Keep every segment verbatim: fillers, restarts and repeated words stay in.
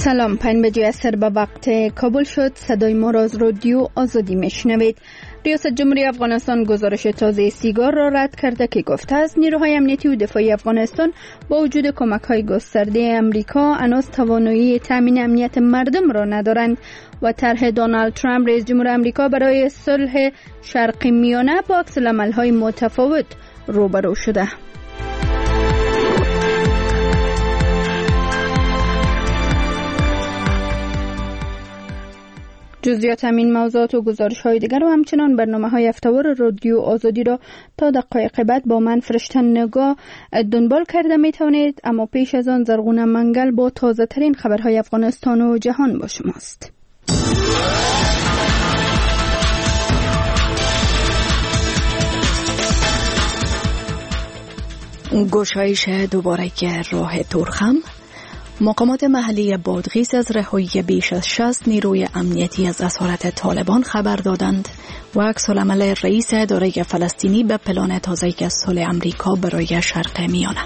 سلام، پنج بجه عصر به وقت کابل شد. صدای ما را از رادیو آزادی میشنوید. ریاست جمهوری افغانستان گزارش تازه سیگار را رد کرده که گفته است نیروهای امنیتی و دفاعی افغانستان با وجود کمک‌های گسترده امریکا هنوز توانایی تامین امنیت مردم را ندارند و طرح دونالد ترامپ رئیس جمهور امریکا برای صلح شرق میانه با عکس‌العمل‌های متفاوت روبرو شده. جزئیات همین موضوعات و گزارش‌های دیگر و همچنان برنامه‌های هفته‌وار رادیو آزادی را تا دقایق بعد با من فرشته نگاه دنبال کرده می‌توانید، اما پیش از آن زرغون منگل با تازه‌ترین خبرهای افغانستان و جهان با شماست. گشایش دوباره راه تورخم. مقامات محلی بادغیس از رهایی بیش از شصت نیروی امنیتی از اسارت طالبان خبر دادند و عکس‌العمل رئیس اداره فلسطینی به پلان تازه صلح امریکا برای شرق میانه.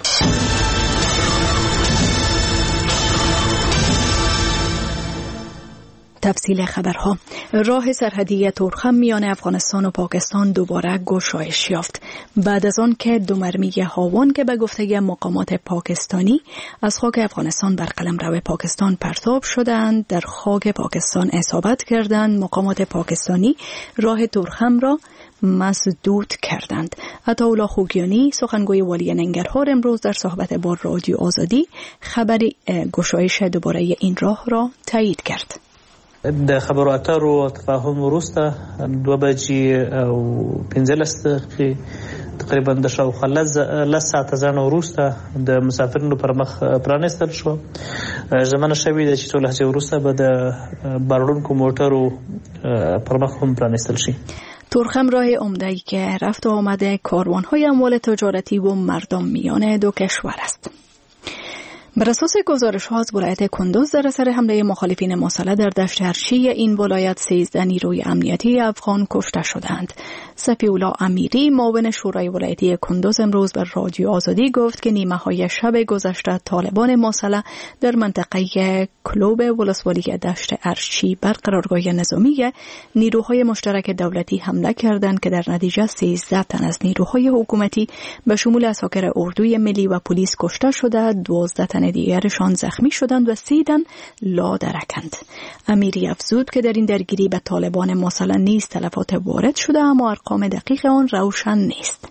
تفصیل خبرها. راه سرحدی تورخم میان افغانستان و پاکستان دوباره گشایش یافت بعد از آن که دو مرمی هاون که به گفته مقامات پاکستانی از خاک افغانستان بر قلمرو پاکستان پرتاب شدند در خاک پاکستان اصابت کردند. مقامات پاکستانی راه تورخم را مسدود کردند. عطاالله خوگیانی سخنگوی والی ننگرهار امروز در صحبت با رادیو آزادی خبر گشایش دوباره این راه را تایید کرد. د خبرو اترو تفاهم وروسته دو بجې او پنځلس دقیقې تقریبا د شاوخوا لس ساعته ځنډ وروسته د مسافرینو پر مخ پرانیستل شو. ژمنه شوې ده چې څو لحظې وروسته به د بارونکو موټرو پر مخ هم پرانیستل شي. تورخم راه عمده‌ای که رفت و آمده کاروان‌های اموال تجارتی و مردم میان دو کشور است. بر اساس گزارش‌ها از ولایت کندوز در اثر حمله مخالفین مسلح در دشت ارشی این ولایت سیزده نیروی امنیتی افغان کشته شدند. صفی‌الله امیری معاون شورای ولایتی کندوز امروز بر رادیو آزادی گفت که نیمه‌های شب گذشته طالبان مسلح در منطقه کلوب ولسوالی دشت ارشی بر قرارگاه نظامی نیروهای مشترک دولتی حمله کردند که در نتیجه سیزده تن از نیروهای حکومتی به شمول عساکر اردوی ملی و پلیس کشته شده، دوازده تن دیگرشان زخمی شدند و سی تن لادرکند. امیری افزود که در این درگیری به طالبان مسلح نیز تلفات وارد شده، اما ارقام دقیق آن روشن نیست.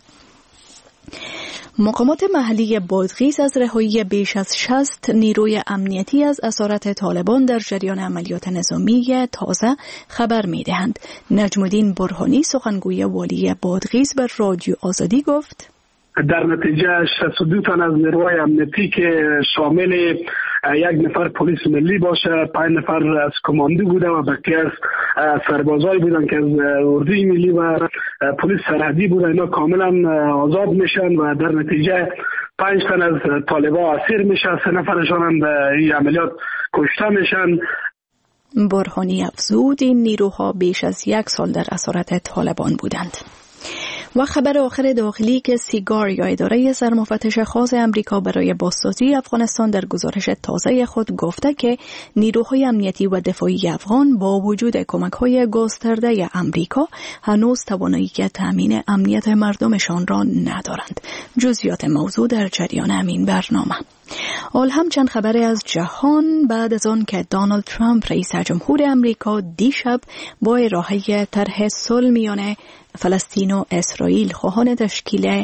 مقامات محلی بادغیس از رهایی بیش از شصت نیروی امنیتی از اسارت طالبان در جریان عملیات نظامی تازه خبر می‌دهند. نجم الدین برهانی سخنگوی والی بادغیس بر رادیو آزادی گفت: در نتیجه شصت و دو تن از نیروهای امنیتی که شامل یک نفر پلیس ملی باشه، پنج نفر از کماندو بوده و بقیه از سربازای بودن که از اردوی ملی و پلیس سرحدی بوده، اینا کاملا آزاد میشن و در نتیجه پنج تن از طالبا اسیر میشه، سه نفرشان هم به این عملیات کشته میشن. برهانی افزود این نیروها بیش از یک سال در اسارت طالبان بودند. و خبر آخر داخلی که سیگار یا اداره سرمفتش خاص امریکا برای بازسازی افغانستان در گزارش تازه خود گفته که نیروهای امنیتی و دفاعی افغان با وجود کمک‌های گسترده امریکا هنوز توانایی تامین امنیت مردمشان را ندارند. جزئیات موضوع در جریان همین برنامه. حال هم چند خبر از جهان بعد از آن که دونالد ترامپ رئیس جمهور امریکا دیشب با ارائه طرح صلح میان فلسطین و اسرائیل خواهان تشکیل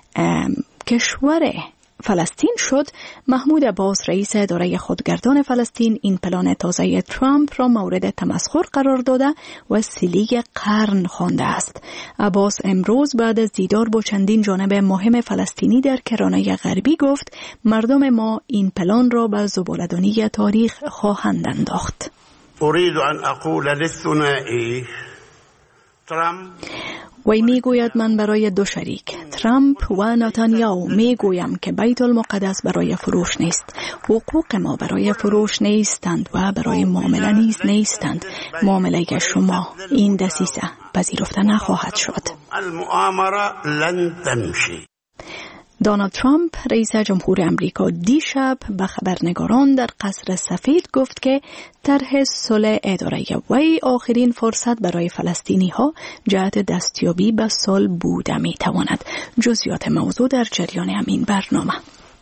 کشور فلسطین شد، محمود عباس رئیس اداره خودگردان فلسطین این پلان تازه ترامپ را مورد تمسخر قرار داده و سیلی قرن خوانده است. عباس امروز بعد از دیدار با چندین جانب مهم فلسطینی در کرانه غربی گفت مردم ما این پلان را به زباله‌دانی تاریخ خواهند انداخت. اريد ان اقول للثنائي ترامپ وی میگوید من برای دو شریک ترامپ و نتانیاهو میگویم که بیت المقدس برای فروش نیست، حقوق ما برای فروش نیستند و برای معامله نیز نیستند. معامله شما این دسیسه پذیرفته نخواهد شد. المؤامره لن تمشي. دونالد ترامپ رئیس جمهور امریکا دیشب به خبرنگاران در قصر سفید گفت که طرح صلح اداره وی آخرین فرصت برای فلسطینی ها جهت دستیابی به صلح بوده می تواند. جزئیات موضوع در جریان همین برنامه.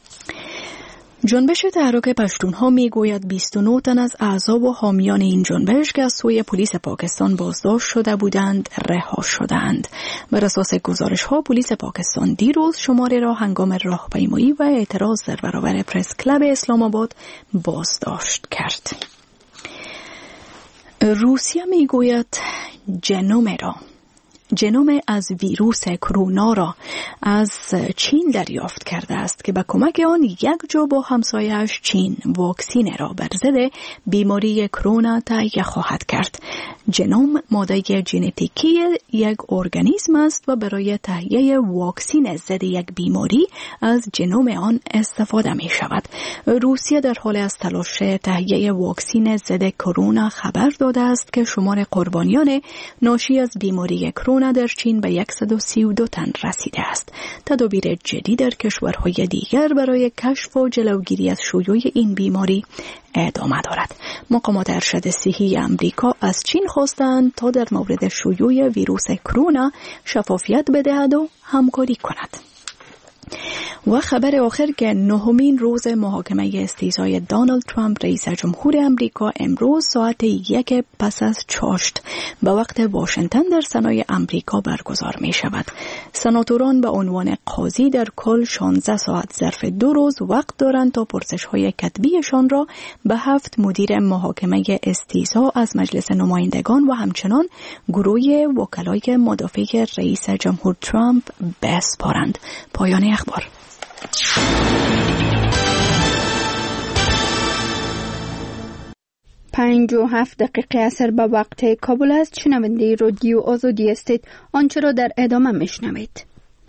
جنبش تحرک پشتونها می گوید بیست و نه تن از اعضا و حامیان این جنبش که از سوی پلیس پاکستان بازداشت شده بودند رها شدند. بر اساس گزارش ها پلیس پاکستان دیروز شماره را هنگام راهپیمایی و اعتراض در برابر پرس کلب اسلام آباد بازداشت کرد. روسیه می گوید ژنوم را ژنوم از ویروس کرونا را از چین دریافت کرده است که به کمک آن یک جا با همسایه‌اش چین واکسین را بر ضد بیماری کرونا تهیه خواهد کرد. ژنوم ماده ژنتیکی یک ارگانیسم است و برای تهیه واکسین ضد یک بیماری از ژنوم آن استفاده می شود. روسیه در حال از تلاش تهیه واکسین ضد کرونا خبر داده است که شمار قربانیان ناشی از بیماری کرونا در چین به صد و سی و دو تن رسیده است. تدابیر جدی در کشورهای دیگر برای کشف و جلوگیری از شیوع این بیماری ادامه دارد. مقامات ارشد صحی امریکا از چین خواستند تا در مورد شیوع ویروس کرونا شفافیت بدهد و همکاری کند. و خبر آخر که نهمین روز محاکمه استیضای دونالد ترامپ رئیس جمهور امریکا امروز ساعت یک پس از چاشت به وقت واشنگتن در سنای امریکا برگزار می شود. سناتوران به عنوان قاضی در کل شانزده ساعت ظرف دو روز وقت دارند تا پرسش های کتبیشان را به هفت مدیر محاکمه استیضا از مجلس نمایندگان و همچنان گروه وکلای مدافع رئیس جمهور ترامپ بسپارند. پایان اخبار. پنج و هفت دقیقه اثر به وقت کابل است. شنونده رادیو آزادی استید. آنچه را در ادامه میشنوید.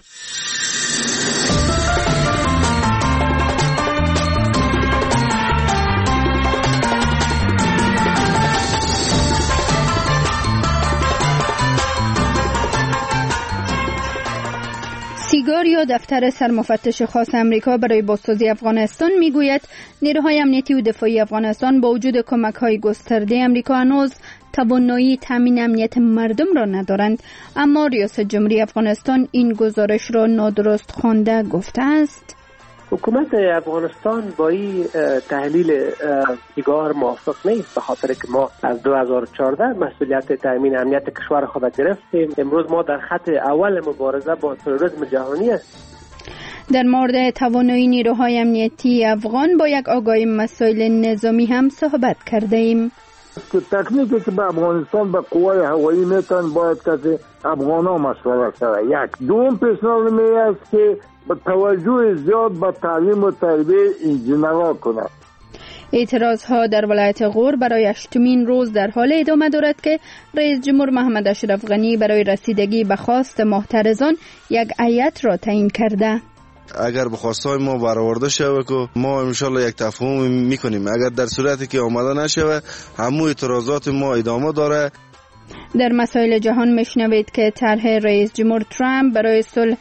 سیگار یا دفتر سرمفتش خاص امریکا برای بازسازی افغانستان میگوید نیروهای امنیتی و دفاعی افغانستان با وجود کمک‌های گسترده امریکا هنوز توانایی تامین امنیت مردم را ندارند. اما ریاست جمهوری افغانستان این گزارش را نادرست خوانده گفته است. حکومت افغانستان با این تحلیل سیگار موافق نیست، به خاطر که ما از دو هزار و چهارده مسئولیت تامین امنیت کشور خود گرفتیم. امروز ما در خط اول مبارزه با تروریسم جهانی هستیم. در مورد توانایی نیروهای امنیتی افغان با یک آگاهی مسائل نظامی هم صحبت کرده ایم. که تکنیکی که به افغانستان به قوای هوایی میتن باید کسی افغانا مشورت شود. یک دوم پیشنهاد می است که با توجه زیاد به تعلیم و تربیت انجینرها کند. اعتراض ها در ولایت غور برای هشتمین روز در حال ادامه دارد که رئیس جمهور محمد اشرف غنی برای رسیدگی به خواست معترضان یک هیئت را تعیین کرده. اگر به خواستای ما برآورده شود که ما انشالله یک تفاهم میکنیم، اگر در صورتی که آمده نشود همو اعتراضات ما ادامه داره. در مسائل جهان میشنوید که طرح رئیس جمهور ترامپ برای صلح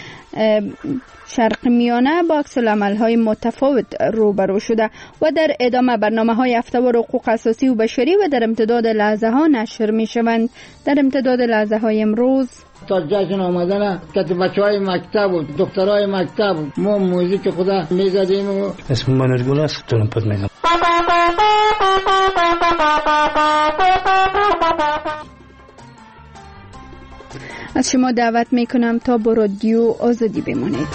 شرق میانه با عکس‌العمل‌های متفاوت روبرو شده و در ادامه برنامه‌های هفته و حقوق اساسی و بشری و در امتداد لحظه ها نشر میشوند. در امتداد لحظه های امروز تا جشن آمدن که بچهای مکتب و دخترای مکتب ما موزیک خدا میزدیم. و اسم من ارگول است ترامپت میگم. از شما دعوت میکنم تا با رادیو آزادی بمانید.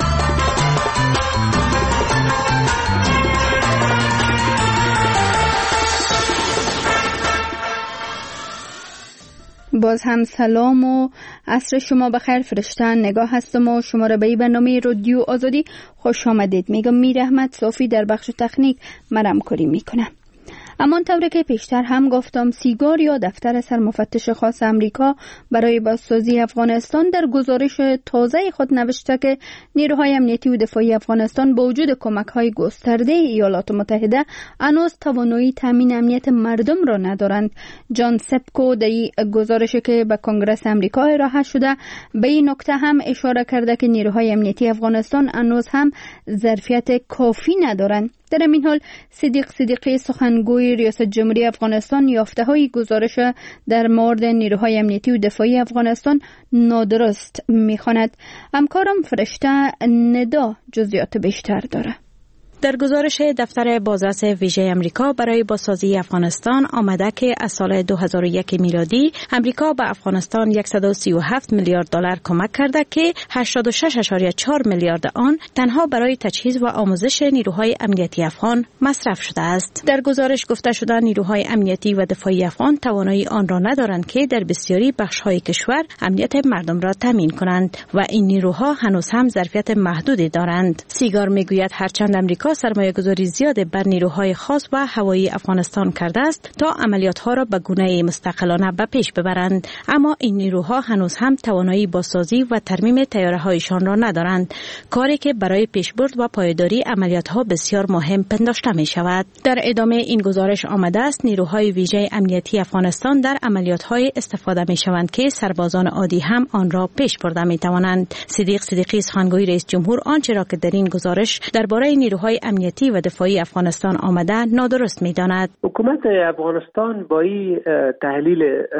باز هم سلام و عصر شما بخیر. فرشته نگاه هستم و شما را به این برنامه رادیو آزادی خوش آمدید میگم. میر احمد صافی در بخش تکنیک مرم کاری میکنم. اما طوری که پیشتر هم گفتم، سیگار یا دفتر سرمفتش خاص امریکا برای بازسازی افغانستان در گزارش تازه خود نوشته که نیروهای امنیتی و دفاعی افغانستان با وجود کمک‌های گسترده ایالات متحده هنوز توانایی تامین امنیت مردم را ندارند. جان سپکو در گزارشی که به کنگره امریکا ارائه شده به این نکته هم اشاره کرده که نیروهای امنیتی افغانستان هنوز هم ظرفیت کافی ندارند. در این حال صدیق صدیقی سخنگوی ریاست جمهوری افغانستان یافته‌های گزارش در مورد نیروهای امنیتی و دفاعی افغانستان نادرست می‌خواند. همکارم فرشته ندا جزئیات بیشتر داره. در گزارش دفتر بازرس ویژه امریکا برای بازسازی افغانستان آمده که از سال دو هزار و یک میلادی امریکا به افغانستان صد و سی و هفت میلیارد دلار کمک کرده که هشتاد و شش ممیز چهار میلیارد آن تنها برای تجهیز و آموزش نیروهای امنیتی افغان مصرف شده است. در گزارش گفته شده نیروهای امنیتی و دفاعی افغان توانایی آن را ندارند که در بسیاری بخش‌های کشور امنیت مردم را تامین کنند و این نیروها هنوز هم ظرفیت محدودی دارند. سیگار میگوید هرچند امریکا سرمایه‌گذاری زیاد بر نیروهای خاص و هوایی افغانستان کرده است تا عملیات‌ها را به گونه مستقلانه به پیش ببرند، اما این نیروها هنوز هم توانایی بازسازی و ترمیم طیاره‌هایشان را ندارند، کاری که برای پیشبرد و پایداری عملیات‌ها بسیار مهم پنداشته می‌شود. در ادامه این گزارش آمده است نیروهای ویژه امنیتی افغانستان در عملیات‌های استفاده می‌شوند که سربازان عادی هم آن را پیش برده می‌توانند. صدیق صدیقی سخنگوی رئیس جمهور آنچه را که در این گزارش درباره نیروهای امنیتی و دفاعی افغانستان آمده نادرست می‌داند. حکومت افغانستان با این تحلیل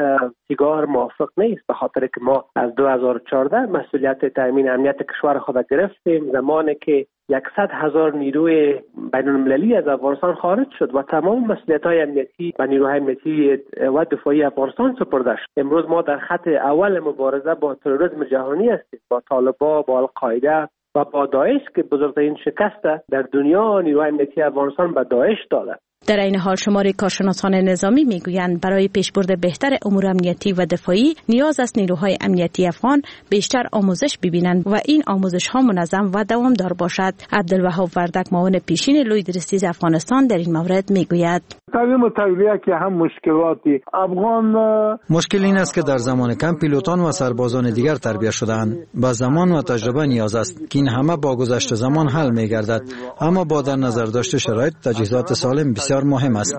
سیگار موافق نیست، به خاطر که ما از دو هزار و چهارده مسئولیت تامین امنیت کشور خود گرفتیم، زمانی که صد هزار نیروی بین المللی از افغانستان خارج شد و تمام مسئولیت‌های امنیتی و نیروهای امنیتی و دفاعی افغانستان سپرده شد. امروز ما در خط اول مبارزه با تروریسم جهانی هستیم، با طالبان، با القاعده و با داعش که بزرگترین شکست در دنیا نیروهای امنیتی افغانستان به داعش داده. در این حال شماری کارشناسان نظامی میگویند برای پیشبرد بهتر امور امنیتی و دفاعی نیاز است نیروهای امنیتی افغان بیشتر آموزش ببینند و این آموزش ها منظم و دوامدار باشد. عبدالوهاب وردک معاون پیشین لوی درستیز افغانستان در این مورد میگوید تعلیم و تربیه که هم مشکلاتی افغان مشکل این است که در زمان کم پیلوتان و سربازان دیگر تربیت شده‌اند. با زمان و تجربه نیاز است که این همه با گذشت زمان حل می‌گردد، اما با در نظر داشت شرایط تجهیزات سالم بسیار مهم است.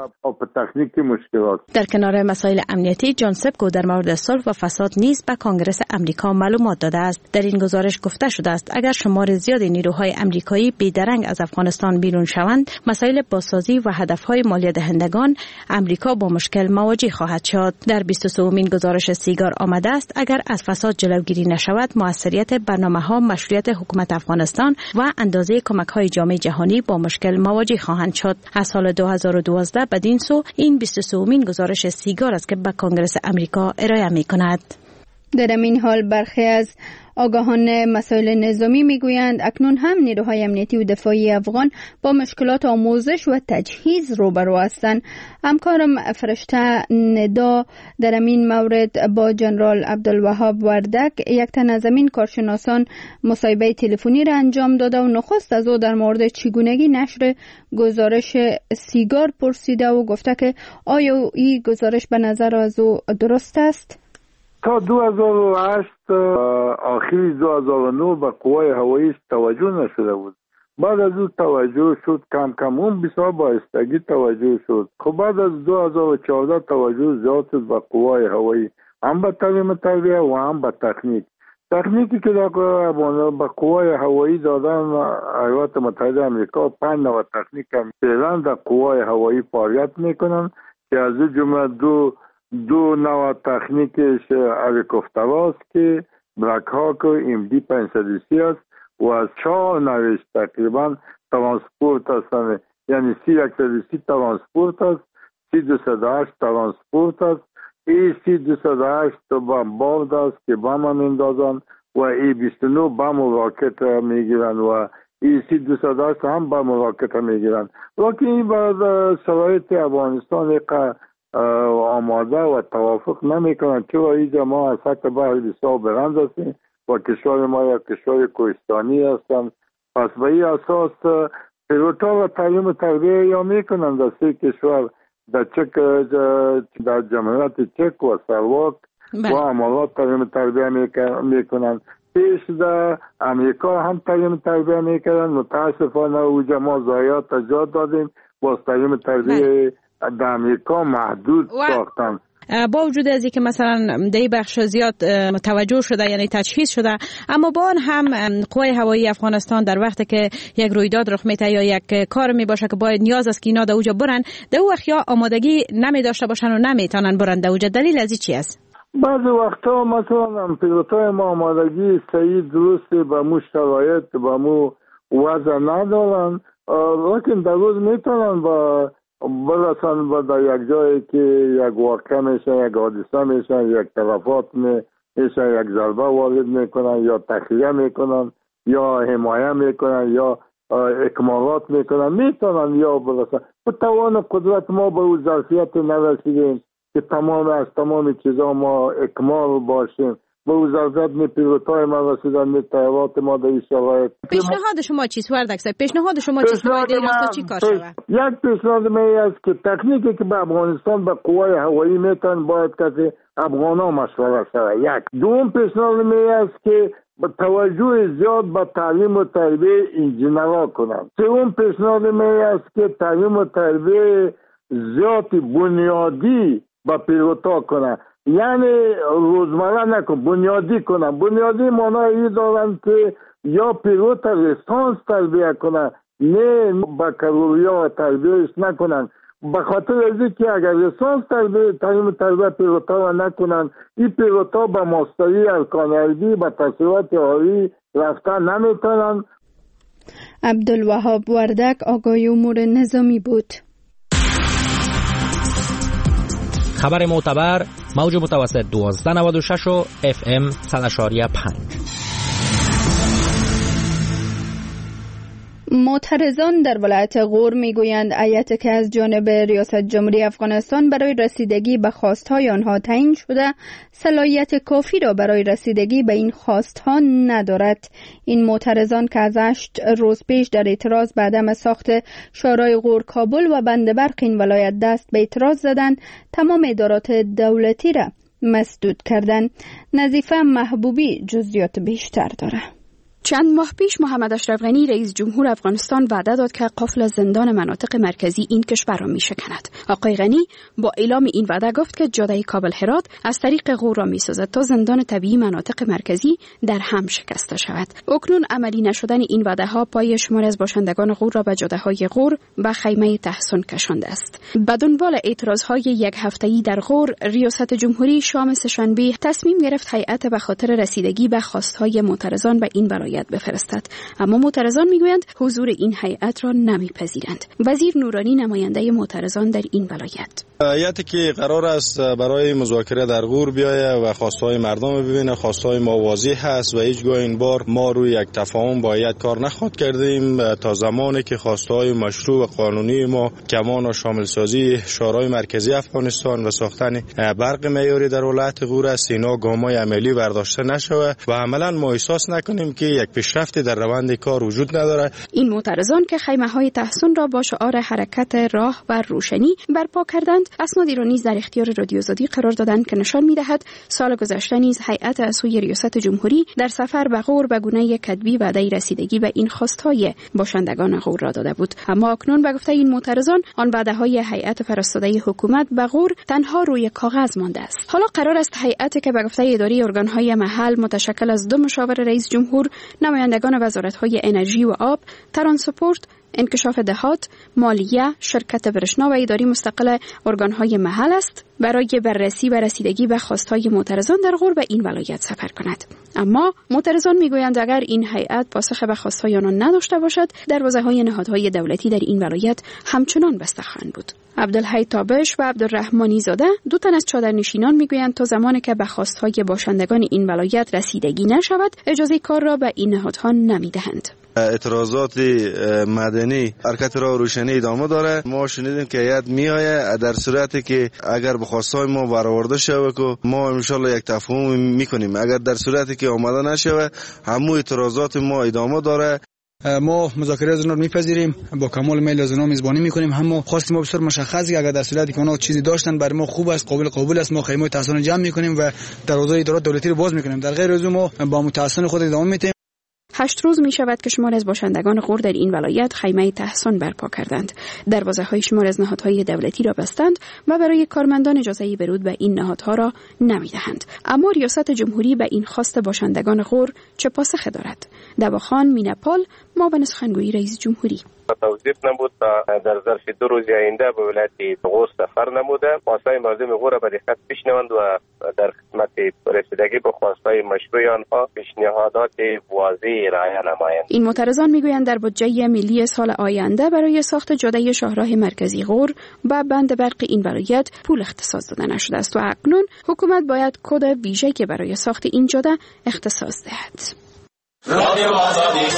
در کنار مسائل امنیتی، جان سپکو در مورد صلح و فساد نیز به کنگره امریکا معلومات داده است. در این گزارش گفته شده است اگر شمار زیادی نیروهای امریکایی بیدرنگ از افغانستان بیرون شوند، مسائل بازسازی و هدفهای مالیه دهندگان امریکا با مشکل مواجه خواهد شد. در بیست و سومین گزارش سیگار آمده است اگر از فساد جلوگیری نشود، موثریت برنامه‌ها، مشروعیت حکومت افغانستان و اندازه کمک‌های جامعه جهانی با مشکل مواجه خواهند شد. از سال دو هزار و دوازده بدین سو این بیست و سومین گزارش سیگار است که به کنگره امریکا ارائه می‌کند. در این حال برخی از آگاهان مسائل نظامی میگویند اکنون هم نیروهای امنیتی و دفاعی افغان با مشکلات آموزش و تجهیز روبرو هستند. همکارم فرشته ندا در این مورد با جنرال عبدالوهاب وردک، یک تن از این کارشناسان، مصاحبه تلفنی را انجام داده و نخست از او در مورد چگونگی نشر گزارش سیگار پرسیده و گفته که آیا این گزارش به نظر از او درست است؟ تا دو هزار و هشت آخری دو هزار و نه به قوای هوایی توجه نشده بود. بعد از اون توجه شد، کم کم اون بسیار بایستگی توجه شد. خب بعد از دو هزار و چهارده توجه زیاد شد به قوای هوایی، هم به تعلیم تربیه و هم به تکنیک. تکنیکی که در به قوای هوایی دادن ایالات متحده آمریکا پنج نوع تکنیک هم فعلا در قوای هوایی فعالیت میکنن که از جمله دو دو نوع تکنیکش هلیکوپتراست که بلک هاک و ام دی پنجصد و سی است و از چهار نوعش تقریبا ترانسپورت هستند، یعنی سی صد و سی ترانسپورت است، سی دویست و هشت ترانسپورت است، ای سی دویست و هشت بمبارد است که بم هم اندازن و ای بیست و نه بم و راکت میگیرن و ای سی دویست و هشت هم بم و راکت میگیرن. لیکن این بعد شرایط افغانستان یک آماده و توافق نمی کنند، چرا اینجا ما از سطح بحر بسیار بلند هستیم و کشور ما یک کشور کوهستانی هستند. پس به این اساس پیلوتا و تعلیم و تربیه یا می کنند در سه کشور در چک در جمهوریت چک و سلواک و عملات تعلیم تربیه میکنن. پیش در امریکا هم تعلیم تربیه میکنن. متاسفانه اوجا ما ضایعات ایجاد دادیم. باز تعلیم تربیه در امریکا محدود ساختن. با وجود از اینکه مثلا در این بخش زیاد توجه شده یعنی تجهیز شده، اما با آن هم قوای هوایی افغانستان در وقتی که یک رویداد رخ میده یا یک کار می باشه که باید نیاز است که اینا در اوجا برن، در او وقت یا آمادگی نمی داشته باشن و نمیتونن برن در اوجا. دلیل از این چی است؟ بعضی وقتا مثلا پیلوتای ما آمادگی صحیح درستی به مو شرایط به مو وضع ندارن، لیکن در روز میتونن با برسن و در یک جایی که یک واقع میشه، یک حادثه میشه، یک تلفات میشه، یک ضربه وارد میکنن یا تخلیه میکنن یا حمایه میکنن یا اکمالات میکنن، میتونن یا برسن. و توان قدرت ما به اون ظرفیت نرسیدیم که تمام از تمام چیزا ما اکمال باشیم. به اون ظرفیت می پیلوتای ما رسیدن، می طیارات ما در این شرایط. پیشنهاد شما چیست وردک صاحب؟ پیشنهاد شما چیست؟ باید این راستا چی کار شود؟ یک پیشنهاد می است که تکنیکی که به افغانستان به قوای هوایی میتن باید کسی افغانا مشورت شود. یک دوم پیشنهاد می است که با توجه زیاد به تعلیم و تربیه انجینرها کنند. سوم پیشنهاد می است که تعلیم و تربیه زیاد بنیادی به پیلوتا کنند. یعنی روزمره نکن، بنیادی کنن. بنیادی معنی دارن که یا پیلوت لیسانس تربیه کنن، نه بکالوریا تربیهش نکنن. به خاطر از اینکه اگر لیسانس تربیه تعلیم تربیه پیلوتا نکنن، این پیلوتا به ماستری ارکان علمی به تحصیلات عالی رفتن نمیتونن. عبدالوهاب وردک آگاهی امور نظامی بود. خبر معتبر موج متوسط دوازده نود و شش و اف ام صد و پنج. معترضان در ولایت غور میگویند ایت که از جانب ریاست جمهوری افغانستان برای رسیدگی به خواستهای آنها تعیین شده صلاحیت کافی را برای رسیدگی به این خواستها ندارد. این معترضان که از هشت روز پیش در اعتراض به عدم ساخت شورای غور کابل و بند برق این ولایت دست به اعتراض زدند، تمام ادارات دولتی را مسدود کردند. نظیفه محبوبی جزئیات بیشتر دارد. چند ماه پیش محمد اشرف غنی رئیس جمهور افغانستان وعده داد که قفل زندان مناطق مرکزی این کشور را میشکند. آقای غنی با اعلام این وعده گفت که جاده کابل هرات از طریق غور را میسازد تا زندان طبیعی مناطق مرکزی در هم شکسته شود. اکنون عملی نشدن این وعده ها پای شمار از باشندگان غور را به جاده های غور و خیمه تحصن کشانده است. به دنبال اعتراض های یک هفته‌ای در غور، ریاست جمهوری شام سه‌شنبه تصمیم گرفت هیئت به خاطر رسیدگی به خواستهای معترضان به این ولایت بفرستد، اما معترضان میگویند حضور این هیئت را نمیپذیرند. وزیر نورانی نماینده معترضان در این ولایت: هیئتی که قرار است برای مذاکره در غور بیاید و خواستهای مردم ببینه، خواستهای ما واضح هست و هیچگاه این بار ما روی یک تفاهم با هیئت کار نخواهد کردیم تا زمانی که خواستهای مشروع و قانونی ما کمان و شامل سازی شورای مرکزی افغانستان و ساختن برق معیاری در ولایت غور است، اینا گام‌های عملی برداشته نشود و عملاً ما احساس نکنیم که یک پیشرفتی در روند کار وجود نداره. این معترضان که خیمه‌های تحصن را با شعار حرکت راه و روشنی برپا کردند، اسنادی را نیز در اختیار رادیو آزادی قرار دادند که نشان می‌دهد سال گذشته نیز هیئت از سوی ریاست جمهوری در سفر به غور به گونه کتبی وعده رسیدگی به این خواستهای باشندگان غور را داده بود، اما اکنون به گفته این معترضان آن وعده‌های هیئت فرستاده حکومت به غور تنها روی کاغذ مانده است. حالا قرار است هیئتی که به گفته اداره ارگان‌های محل متشکل از دو مشاور رئیس جمهور، نمایندگان وزارت‌های انرژی و آب، ترانسپورت، انکشاف دهات، مالیه، شرکت برشنا و اداری مستقل ارگان‌های محل است، برای بررسی و رسیدگی به خواستهای معترضان در غور به این ولایت سفر کند. اما معترضان میگویند اگر این هیئت پاسخ به خواستهای آنان نداشته باشد، دروازه‌های نهادهای دولتی در این ولایت همچنان بسته خواهند بود. عبدالحی تابش و عبدالرحمانی زاده، دو تن از چادرنشینان، میگویند تا زمانی که به خواستهای باشندگان این ولایت رسیدگی نشود، اجازه کار را به این نهادها نمیدهند. اعتراضات مدنی حرکت راه روشنی ادامه داره. ما شنیدیم که هیئت میآید، در صورتی که اگر به خواستهای ما برآورده شود که ما ان شاء الله یک تفاهم میکنیم، اگر در صورتی که آماده نشود همون اعتراضات ما ادامه داره. ما مذاکره از اونها میپذیریم، با کمال میل از اونها میزبانی میکنیم. اما خواست ما بسیار مشخصه که اگر در صورتی که اونها چیزی داشتن برای ما خوب است، قابل قبول است، ما خیمه تحصیل جمع میکنیم و دروازه ادارات دولتی رو باز میکنیم. در غیر از اون ما با متحصل خود ادامه میدیم. هشت روز می شود که شمار از باشندگان غور در این ولایت خیمه تحصن برپا کردند. دروازه های شمار از نهادهای دولتی را بستند و برای کارمندان اجازه ورود به این نهادها را نمی دهند. اما ریاست جمهوری به این خواست باشندگان غور چه پاسخی دارد؟ دواخان مینپال معاون سخنگوی رئیس جمهوری توضیح نمود تا در ظرف دو روز آینده به ولایت غور سفر نموده. خواستای مردم غور به دقت بشنوند و در خدمت رسیدگی به خواستای مشروع آنها پیشنهادات واضح ارائه نمایند. این معترضان میگویند در بودجه ملی سال آینده برای ساخت جاده شاهراه مرکزی غور و بند برق این ولایت پول اختصاص داده نشده است و اکنون حکومت باید کد ویژه‌ای که برای ساخت این جاده اختصاص دهد. رادیو آزادی.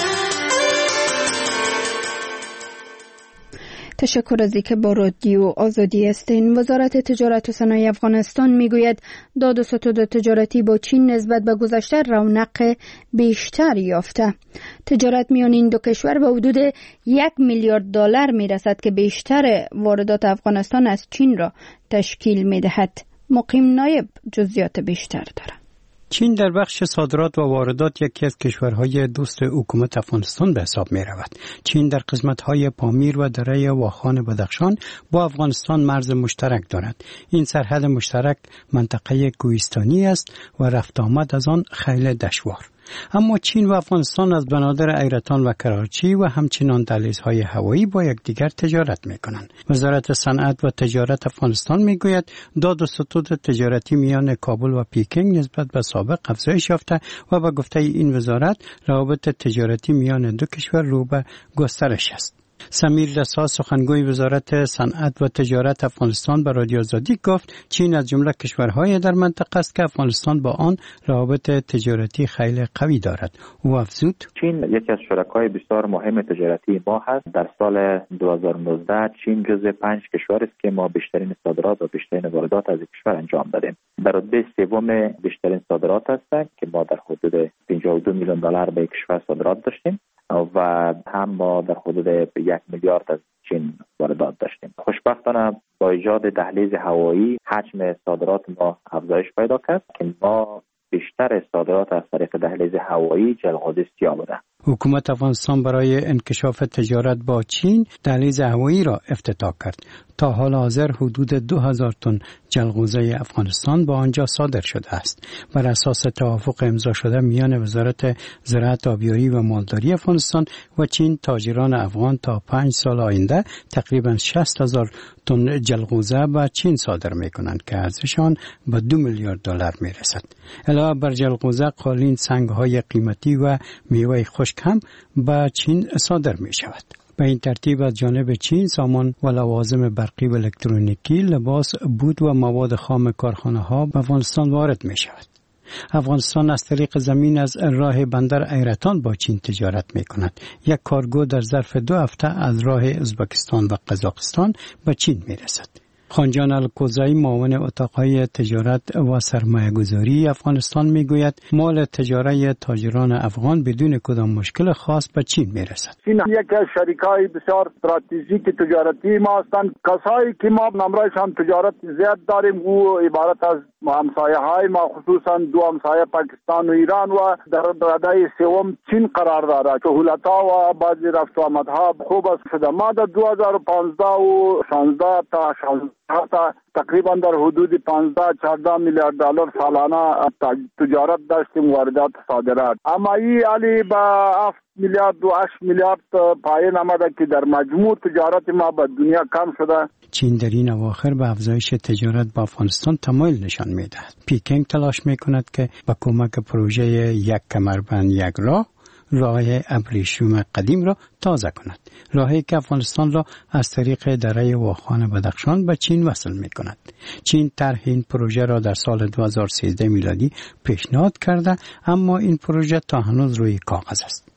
تشکر از اینکه با رادیو آزادی هستین. وزارت تجارت و صنایع افغانستان میگوید داد و ستد تجارتی با چین نسبت به گذشته رونق بیشتر یافته. تجارت میان این دو کشور به حدود یک میلیارد دلار میرسد که بیشتر واردات افغانستان از چین را تشکیل میدهد. مقیم نایب جزئیات بیشتر دارد. چین در بخش صادرات و واردات یکی از کشورهای دوست حکومت افغانستان به حساب می رود. چین در قسمت‌های پامیر و دره واخان بدخشان با افغانستان مرز مشترک دارد. این سرحد مشترک منطقه کوهستانی است و رفت آمد از آن خیلی دشوار. اما چین و افغانستان از بنادر ایرتان و کراچی و همچنان دهلیزهای هوایی با یکدیگر تجارت می‌کنند. وزارت صنعت و تجارت افغانستان می‌گوید داد و ستد تجارتی میان کابل و پیکینگ نسبت به سابق افزایش یافته و به گفته این وزارت روابط تجارتی میان دو کشور رو به گسترش است. سمیر رسا سخنگوی وزارت صنعت و تجارت افغانستان به رادیو آزادی گفت چین از جمله کشورهای در منطقه است که افغانستان با آن روابط تجارتی خیلی قوی دارد. او افزود چین یکی از شرکای بسیار مهم تجارتی ما هست. در سال دو هزار و نوزده چین جزو پنج کشور است که ما بیشترین صادرات و بیشترین واردات از این کشور انجام دادیم. در رتبه سوم بیشترین صادرات است که ما در حدود پنجاه و دو میلیون دلار به کشور صادرات داشتیم و هم ما در حدود یک میلیارد از چین واردات داشتیم. خوشبختانه با ایجاد دهلیز هوایی حجم صادرات ما افزایش پیدا کرد که ما بیشتر صادرات از طریق دهلیز هوایی جلغوزی سیاه بوده. حکومت افغانستان برای انکشاف تجارت با چین دهلیز هوایی را افتتاح کرد. تا حال حاضر حدود دو هزار تن جلغوزه افغانستان با آنجا صادر شده است. بر اساس توافق امضا شده میان وزارت زراعت، آبیاری و مالداری افغانستان و چین، تاجران افغان تا پنج سال آینده تقریبا شصت هزار تن جلغوزه به چین صادر می کنند که ارزش آن به دو میلیارد دلار می رسد. علاوه بر جلغوزه، قالین، سنگ‌های قیمتی و میوه خشک هم به چین صادر می شود. به این ترتیب از جانب چین سامان و لوازم برقی و الکترونیکی، لباس، بود و مواد خام کارخانه‌ها به افغانستان وارد می شود. افغانستان از طریق زمین از راه بندر ایرتان با چین تجارت می کند. یک کارگو در ظرف دو هفته از راه ازبکستان و قزاقستان به چین می رسد. خانجان الکوزایی معاون اتاقهای تجارت و سرمایه گذاری افغانستان می گوید مال تجاری تاجران افغان بدون کدام مشکل خاص به چین می رسد. چین یک از شریکای بسیار استراتژیک تجارتی ما هستند. کسایی که ما نمرایشان تجارت زیاد داریم او عبارت از همسایه های ما، خصوصا دو همسایه پاکستان و ایران و در رده سوم چین قرار دارد. سهولت ها و بعضی رفت و آمدها خوب است شده. ما در دو هزار و پانزده و شانزده تا شانزده تقریبا در حدود پانزده چهارده میلیارد دلار سالانه تجارت داشتیم، واردات صادرات. اما این علی با هفت میلیارد و هشت میلیارد پایین آمده که در مجموع تجارت ما به دنیا کم شده. چین در این اواخر به افزایش تجارت با افغانستان تمایل نشان می‌دهد. پیکینگ تلاش می‌کند که با کمک پروژه یک کمربند یک راه راه ابریشم قدیم را تازه کند. راهی که افغانستان را از طریق دره واخان بدخشان به چین وصل می کند. چین طرح این پروژه را در سال دو هزار و سیزده میلادی پیشنهاد کرده، اما این پروژه تا هنوز روی کاغذ است.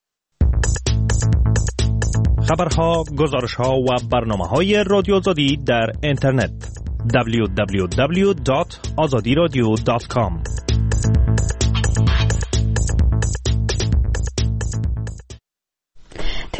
خبرها، گزارش‌ها و برنامه‌های رادیو آزادی در اینترنت دبلیو دبلیو دبلیو دات آزادی رادیو دات کام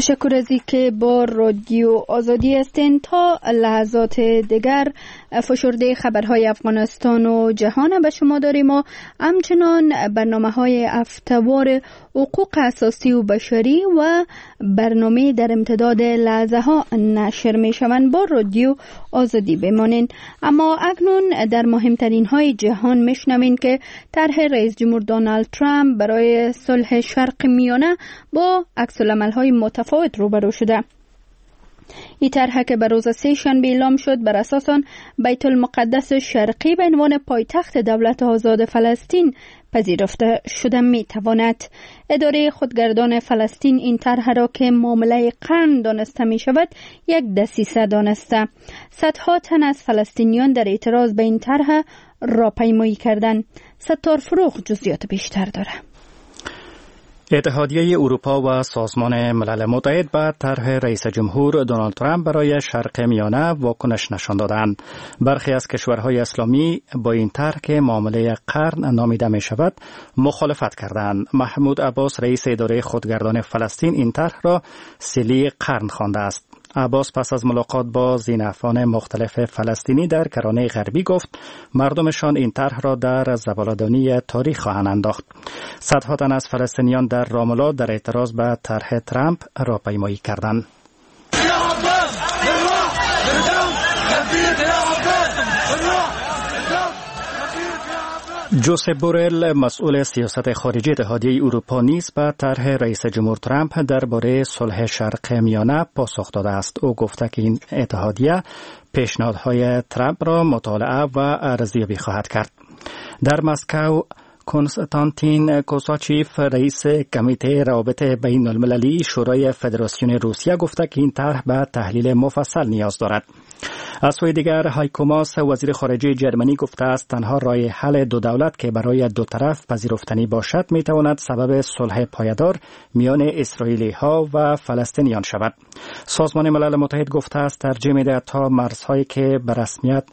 تشکر از اینکه با رادیو آزادی هستین. تا لحظات دیگر فشرده خبرهای افغانستان و جهان به شما داریم و همچنان برنامه‌های هفته‌وار حقوق اساسی و بشری و برنامه در امتداد لحظه ها نشر می شوند. با رادیو آزادی بمانین. اما اکنون در مهمترین های جهان میشنوین که طرح رئیس جمهور دونالد ترامپ برای صلح شرق میانه با عکس العمل های متفاوت روبرو شده. این طرح که به روز سه شنبه اعلام شد بر اساس آن بیت المقدس شرقی به عنوان پایتخت دولت آزاد فلسطین پذیرفته شده می تواند. اداره خودگردان فلسطین این طرح را که معامله قرن دانسته می شود یک دسیسه دانسته. صدها تن از فلسطینیان در اعتراض به این طرح راهپیمایی کردند. ستار فروغ جزئیات بیشتر داره. اتحادیه اروپا و سازمان ملل متحد به طرح رئیس جمهور دونالد ترامپ برای شرق میانه واکنش نشان دادند. برخی از کشورهای اسلامی با این طرح که معامله قرن نامیده می شود مخالفت کردند. محمود عباس رئیس اداره خودگردان فلسطین این طرح را سیلی قرن خوانده است. عباس پس از ملاقات با زینفان مختلف فلسطینی در کرانه غربی گفت مردمشان این طرح را در زباله‌دانی تاریخ خواهند انداخت. صدها تن از فلسطینیان در راماللا در اعتراض به طرح ترامپ راهپیمایی کردند. جوزپ بورل مسئول سیاست خارجی اتحادیه اروپا نیز به طرح رئیس جمهور ترامپ درباره صلح شرق میانه پاسخ داده است. او گفته که این اتحادیه پیشنهادهای ترامپ را مطالعه و ارزیابی خواهد کرد. در مسکو کنستانتین کوساچیف رئیس کمیته روابط بین المللی شورای فدراسیون روسیه گفته که این طرح به تحلیل مفصل نیاز دارد. از سوی دیگر هایکو ماس وزیر خارجه جرمنی گفته است تنها راه حل دو دولت که برای دو طرف پذیرفتنی باشد می تواند سبب صلح پایدار میان اسرائیلی ها و فلسطینیان شود. سازمان ملل متحد گفته است ترجیح می دهد تا مرزهایی که به رسمیت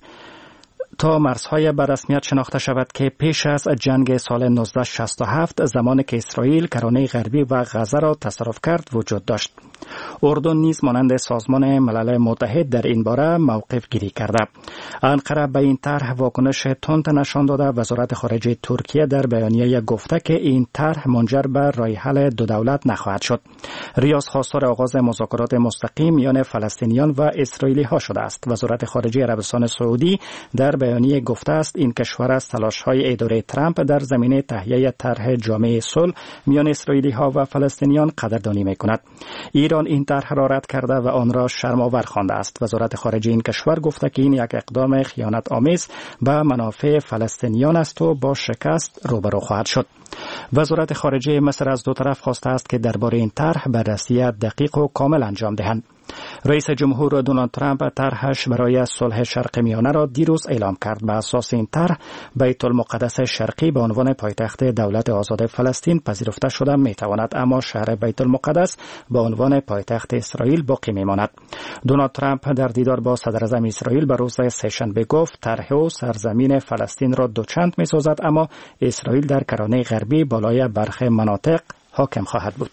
تا مرزهای به رسمیت شناخته شود که پیش از جنگ سال نوزده شصت و هفت زمان که اسرائیل کرانه غربی و غزه را تصرف کرد وجود داشت. اردن نیز مانند سازمان ملل متحد در این باره موقف گیری کرده. انقره به این طرح واکنش تند نشان داده. وزارت خارجه ترکیه در بیانیه گفته که این طرح منجر به راه حل دو دولت نخواهد شد. ریاض خواستار آغاز مذاکرات مستقیم میان فلسطینیان و اسرائیلی ها شده است. وزارت خارجه عربستان سعودی در بیانیه گفته است این کشور از تلاش‌های اداره ترامپ در زمینه تهیه طرح جامع صلح میان اسرائیلی ها و فلسطینیان قدردانی می‌کند. ایران این طرح را رد کرده و آن را شرم‌آور خوانده است. وزارت خارجه این کشور گفته که این یک اقدام خیانت آمیز به منافع فلسطینیان است و با شکست روبرو خواهد شد. وزارت خارجه مصر از دو طرف خواسته است که درباره این طرح بررسی دقیق و کامل انجام دهند. رئیس جمهور دونالد ترامپ طرحش برای صلح شرق میانه را دیروز اعلام کرد. به اساس این طرح بیت المقدس شرقی به عنوان پایتخت دولت آزاد فلسطین پذیرفته شده میتواند، اما شهر بیت المقدس به عنوان پایتخت اسرائیل باقی میماند. دونالد ترامپ در دیدار با صدر اعظم اسرائیل به روز سه‌شنبه گفت طرح او سرزمین فلسطین را دوچند میسازد، اما اسرائیل در کرانه غربی بالای برخی مناطق حاکم خواهد بود.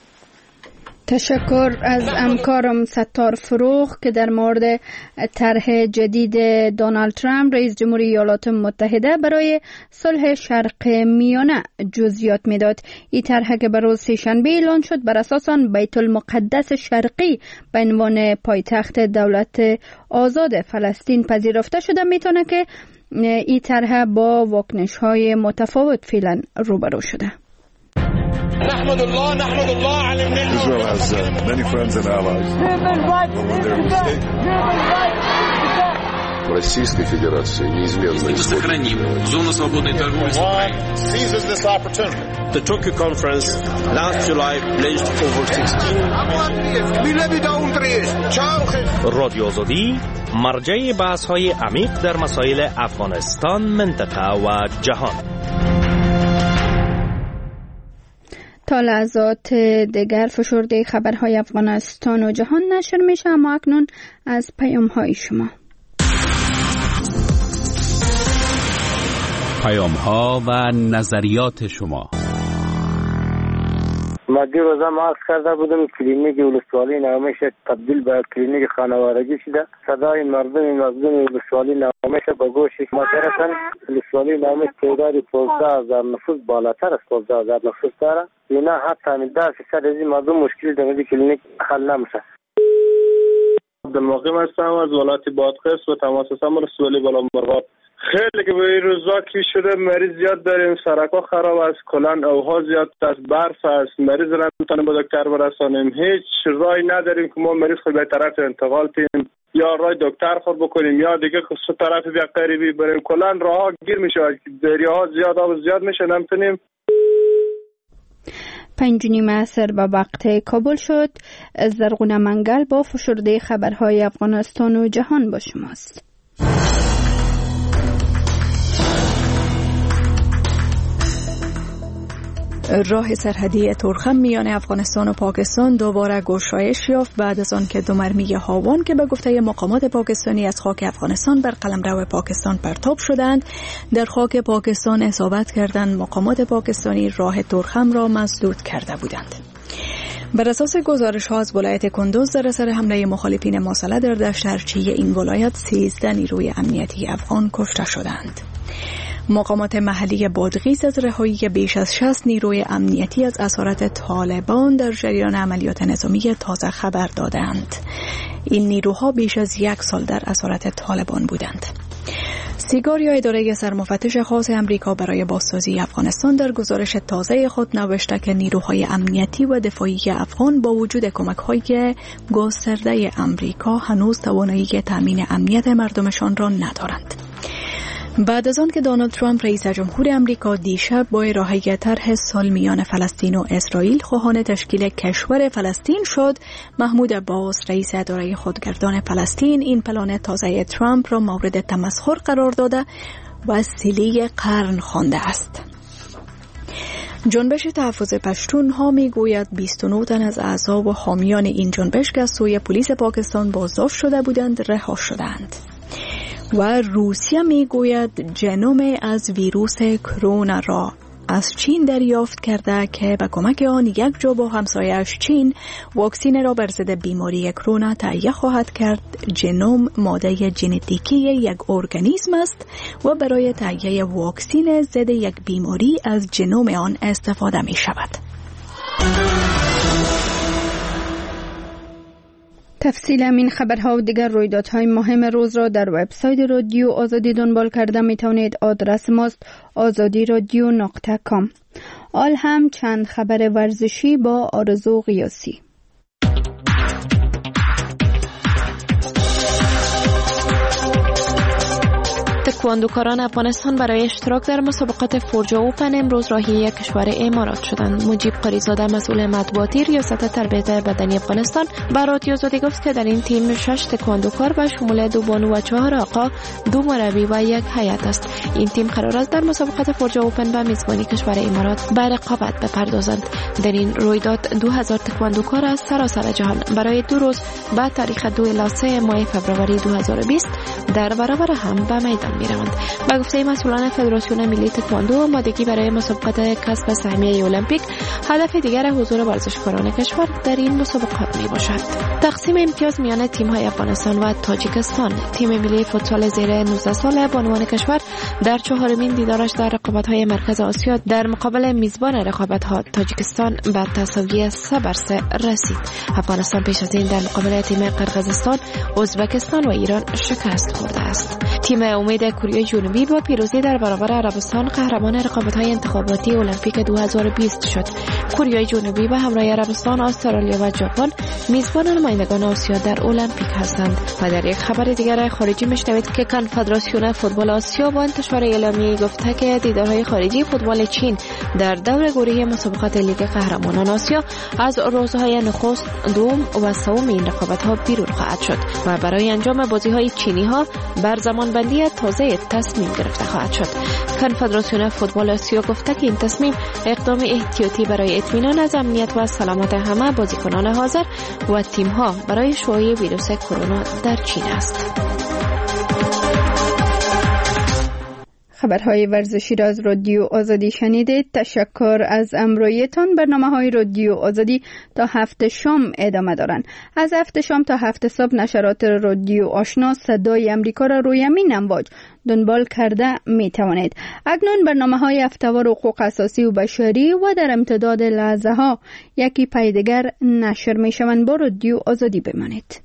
تشکر از همکارم ستار فروغ که در مورد طرح جدید دونالد ترامپ رئیس جمهوری ایالات متحده برای صلح شرق میانه جزئیات میداد. این طرح که به روز سه‌شنبه اعلان شد بر اساس آن بیت المقدس شرقی به عنوان پایتخت دولت آزاد فلسطین پذیرفته شده میتونه که این طرح با واکنش‌های متفاوت فعلا روبرو شده. نحمد الله نحمد الله على النعمة. Israel has uh, many friends and allies. Российской Федерации неизменно сохраним зону свободной торговли с Украиной. Seizes this opportunity. The Tokyo conference last July pledged over sixteen. رادیو آزادی مرجع بحث‌های عمیق در مسائل افغانستان، منطقه و جهان. تا لحظات دیگر فشرده خبرهای افغانستان و جهان نشر میشه، اما اکنون از پیام‌های شما. پیام‌ها و نظریات شما. ما دی روزا ماسک کرده بودم، کلینیک ولسوالی نامش تبدیل به کلینیک خانوادگی شده. صدای مردم مردم ولسوالی نامش به گوش ما درسن. ولسوالی نامش تعداد پانزده هزار نفوس بالاتر از پانزده هزار نفوس داره. اینا حتی ده فیصد از این مردم مشکل در کلینیک حل نمیشه. عبدالمقیم هستم از ولایت بادغیس و تماس هستم رسولی بالا مرغاب. خیلی که به این روزا کی شده مریض زیاد داریم، سرکا خراب است، کلان اوها زیاد است، برف است، مریض را نمیتونیم به دکتر برسانیم. هیچ راهی نداریم که ما مریض خود به طرف انتقال تیم یا راه دکتر خود بکنیم یا دیگه خود طرف بیا قریبی بریم. کلان راه گیر میشه، دریاها زیاد آب زیاد میشه، نمیتونیم. پنج نیم عصر به وقت کابل شد. زرغونه منگل با فشرده خبرهای افغانستان و جهان با شماست. راه سرحدی تورخم میان افغانستان و پاکستان دوباره گشایش یافت بعد از آن که دو مرمی هاوان که به گفته مقامات پاکستانی از خاک افغانستان بر قلمرو پاکستان پرتاب شدند در خاک پاکستان اصابت کردند. مقامات پاکستانی راه تورخم را مسدود کرده بودند. بر اساس گزارش ها از ولایت کندوز در اثر حمله مخالفین مسلح در دشت ارچی این ولایت سیزده نیروی امنیتی افغان کشته شدند. مقامات محلی بادغیس از رهایی بیش از شصت نیروی امنیتی از اسارت طالبان در جریان عملیات نظامی تازه خبر دادند. این نیروها بیش از یک سال در اسارت طالبان بودند. سیگار یا اداره سرمفتش خاص امریکا برای بازسازی افغانستان در گزارش تازه خود نوشته که نیروهای امنیتی و دفاعی افغان با وجود کمک‌های گسترده امریکا هنوز توانایی تامین امنیت مردمشان را ندارند. بعد از آن که دونالد ترامپ رئیس جمهور امریکا دیشب با ارائه طرح صلح میان فلسطین و اسرائیل خواهان تشکیل کشور فلسطین شد، محمود عباس رئیس اداره خودگردان فلسطین این پلان تازه ترامپ را مورد تمسخر قرار داده و سیلی قرن خوانده است. جنبش تحفظ پشتون ها می گوید بیست و نه تن از اعضا و حامیان این جنبش که از سوی پلیس پاکستان بازداشت شده بودند رها شدند. و روسیه می گوید ژنوم از ویروس کرونا را از چین دریافت کرده که به کمک آن یک جو با همسایه‌اش چین واکسن را بر ضد بیماری کرونا تهیه خواهد کرد. ژنوم ماده ژنتیکی یک ارگانیسم است و برای تهیه واکسن ضد یک بیماری از ژنوم آن استفاده می شود. تفصیل این خبرها و دیگر رویدادهای مهم روز را در وبسایت رادیو آزادی دنبال کرده می توانید. آدرس ماست آزادی رادیو نقطه کام. آل هم چند خبر ورزشی با آرزو قیاسی. تکواندوکاران افغانستان برای اشتراک در مسابقات فورجا اوپن امروز راهی کشور امارات شدند. مجیب قاریزاده مسئول مطبوعاتی ریاست تربیت بدنی افغانستان به رادیو آزادی گفت که در این تیم شش تکواندوکار به شمول دو بانو و چهار آقا، دو مربی و یک هیئت است. این تیم قرار است در مسابقات فورجا اوپن به میزبانی کشور امارات به رقابت بپردازند. در این رویداد دو هزار تکواندوکار از سراسر جهان برای دو روز به تاریخ دو الی سه ماه فوریه دو هزار و بیست در برابر هم به میدان می روند. با گفته مسئولان فدراسیون ملی تکواندو، آمادگی برای مسابقات کسب سهمیه المپیک هدف دیگر حضور ورزشکاران کشور در این مسابقات می باشد. تقسیم امتیاز میان تیم‌های افغانستان و تاجیکستان. تیم ملی فوتسال زیر نوزده ساله بانوان کشور در چهارمین دیدارش در رقابت‌های مرکز آسیا در مقابل میزبان رقابت‌ها تاجیکستان به تساوی سه بر سه رسید. افغانستان پیش از این در مقابل تیم قرقیزستان، ازبکستان و ایران شکست خورده است. تیم امید کره جنوبی با پیروزی در برابر عربستان قهرمان رقابت‌های انتخاباتی المپیک دو هزار و بیست شد. کره جنوبی به همراه عربستان، استرالیا و ژاپن میزبان نمایندگان آسیا در المپیک هستند. و در یک خبر دیگر خارجی میشنوید که کنفدراسیون فوتبال آسیا با انتشار اعلامیه‌ای گفته که دیدارهای خارجی فوتبال چین در دور گروهی مسابقات لیگ قهرمانان آسیا از روزهای نخست، دوم و سوم این رقابت‌ها بیرون خواهد شد و برای انجام بازی‌های چینی‌ها بر زمانبندی تازه تصمیم گرفته خواهد شد. کنفدراسیون فوتبال آسیا گفته که این تصمیم اقدام احتیاطی برای اطمینان از امنیت و سلامت همه بازیکنان حاضر و تیم‌ها برای شیوع ویروس کرونا در چین است. خبرهای ورزشی را از رادیو آزادی شنیدید. تشکر از همراهیتان. برنامه‌های رادیو آزادی تا هفت شام ادامه دارند. از هفت شام تا هفت صبح نشرات رادیو آشنا صدای امریکا را روی همین امواج دنبال کرده می توانید. اکنون برنامه‌های هفته‌وار حقوق اساسی و بشری و در امتداد لحظه ها یکی پی دیگر نشر می شوند. با رادیو آزادی بمانید.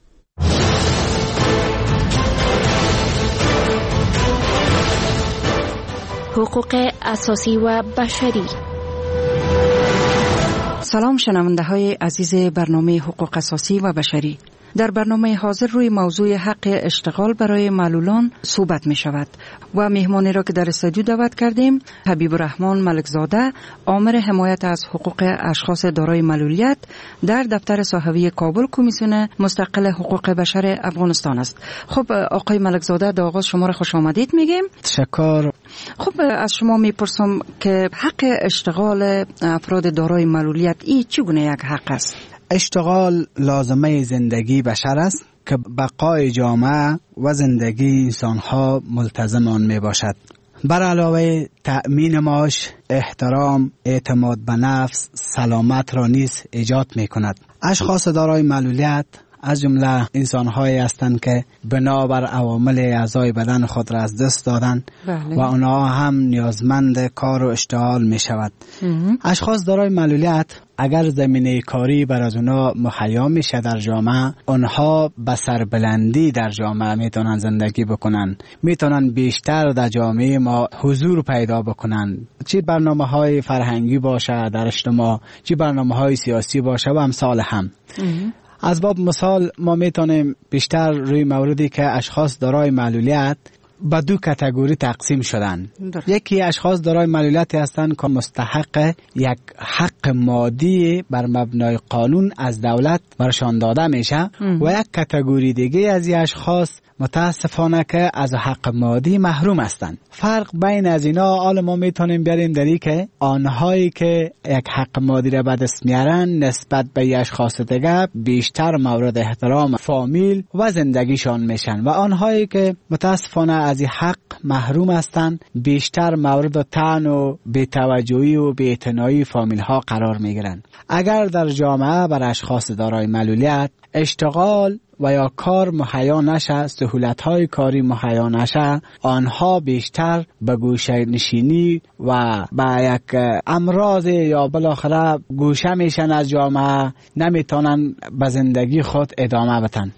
حقوق اساسی و بشری. سلام شنونده های عزیز برنامه حقوق اساسی و بشری. در برنامه حاضر روی موضوع حق اشتغال برای معلولان صحبت می شود و مهمانی را که در استودیو دعوت کردیم حبیب الرحمن ملکزاده، آمر حمایت از حقوق اشخاص دارای معلولیت در دفتر صحوی کابل کمیسیون مستقل حقوق بشر افغانستان است. خب آقای ملکزاده، در آغاز شما را خوش آمدید میگیم. تشکر. خب از شما میپرسم که حق اشتغال افراد دارای معلولیت ای چگونه یک حق است؟ اشتغال لازمه زندگی بشر است که بقای جامعه و زندگی انسانها ملتزم آن می باشد. بر علاوه تأمین معاش، احترام، اعتماد به نفس، سلامت را نیز ایجاد می کند. اشخاص دارای معلولیت از جمله انسان‌هایی هستند که بنابر عوامل اعضای بدن خود را از دست دادند و آنها هم نیازمند کار و اشتغال می شود. اشخاص دارای معلولیت اگر زمینه کاری بر از اونها مهیا میشه در جامعه، اونها به سربلندی در جامعه میتونن زندگی بکنن، میتونن بیشتر در جامعه ما حضور پیدا بکنن، چه برنامه های فرهنگی باشه در اجتماع، چه برنامه های سیاسی باشه و امثال هم. از باب مثال ما میتونیم بیشتر روی موردی که اشخاص دارای معلولیت به دو کاتگوری تقسیم شدن. یکی اشخاص دارای معلولیتی هستند که مستحق یک حق مادی بر مبنای قانون از دولت برشان داده میشه و یک کاتگوری دیگه از این اشخاص متاسفانه که از حق مادی محروم هستند. فرق بین از اینا حالا ما میتونیم بیاریم در این که آنهایی که یک حق مادی را به دست میارن نسبت به اشخاص دیگه بیشتر مورد احترام فامیل و زندگیشان میشن و آنهایی که متاسفانه از این حق محروم هستند بیشتر مورد طعن و بی‌توجهی و بی‌اعتنایی فامیل ها قرار میگیرن. اگر در جامعه بر اشخاص دارای معلولیت اشتغال و یا کار مهیا نشه، سهولت‌های کاری مهیا نشه، آنها بیشتر به گوشه نشینی و به یک امراض یا بالاخره گوشه میشن از جامعه، نمیتونن به زندگی خود ادامه بدن.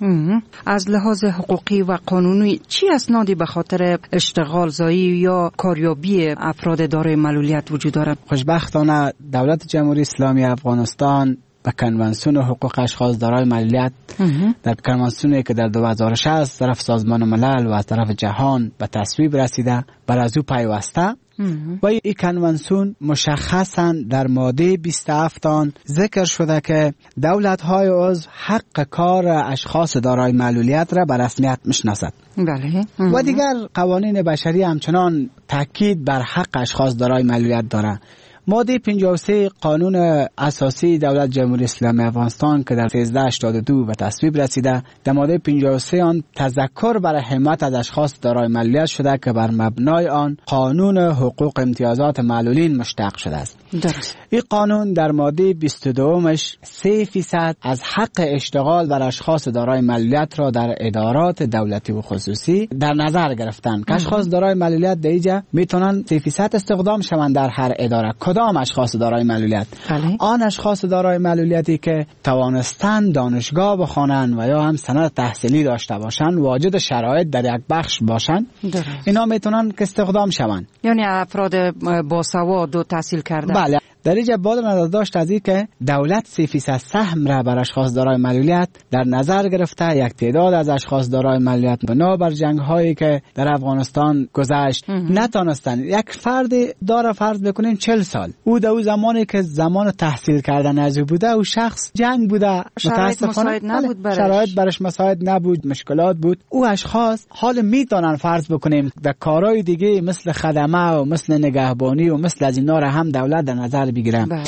از لحاظ حقوقی و قانونی چی اسنادی به خاطر اشتغال زایی یا کاریابی افراد دارای معلولیت وجود دارد؟ خوشبختانه دولت جمهوری اسلامی افغانستان به کنوانسیون حقوق اشخاص دارای معلولیت در کنوانسیونی که در دو هزار و شش از طرف سازمان ملل و از طرف جهان به تصویب رسیده بر از او پیوسته و این کنوانسیون مشخصا در ماده بیست و هفت آن ذکر شده که دولت‌های عضو حق کار اشخاص دارای معلولیت را به رسمیت میشناسد. بله. و دیگر قوانین بشری همچنان تاکید بر حق اشخاص دارای معلولیت دارد. ماده پنجاه و سه قانون اساسی دولت جمهوری اسلامی افغانستان که در سیزده هشتاد و دو به تصویب رسیده، در ماده پنجاه و سه آن تذکر برای حمایت از اشخاص دارای معلولیت شده که بر مبنای آن قانون حقوق امتیازات معلولین مشتق شده است. درست. این قانون در ماده بیست و دومش سه فیصد از حق اشتغال بر اشخاص دارای معلولیت را در ادارات دولتی و خصوصی در نظر گرفتن که اشخاص دارای معلولیت در اینجا میتونن سه فیصد استخدام شوند در هر اداره. کدام اشخاص دارای معلولیت؟ بله. آن اشخاص دارای معلولیتی که توانستن دانشگاه بخوانند و یا هم سند تحصیلی داشته باشند، واجد شرایط در یک بخش باشند، اینا میتونن که استخدام شوند. یعنی افراد باسواد و تحصیل کرده. بله. در اینجا باید نظر داشت از این که دولت سه فیصد سهم را بر اشخاص دارای معلولیت در نظر گرفته. یک تعداد از اشخاص دارای معلولیت بنابر جنگ هایی که در افغانستان گذشت نتونستن. یک فرد داره فرض بکنیم چهل سال، او در زمانی که زمان تحصیل کردن از او بوده، او شخص جنگ بوده، شرایط مساعد نبود برش. شرایط برش مساعد نبود، مشکلات بود. او اشخاص حال میتونن فرض بکنیم در کارهای دیگه مثل خدمه و مثل نگهبانی و مثل از اینا را هم دولت در نظر بگیرن. بله.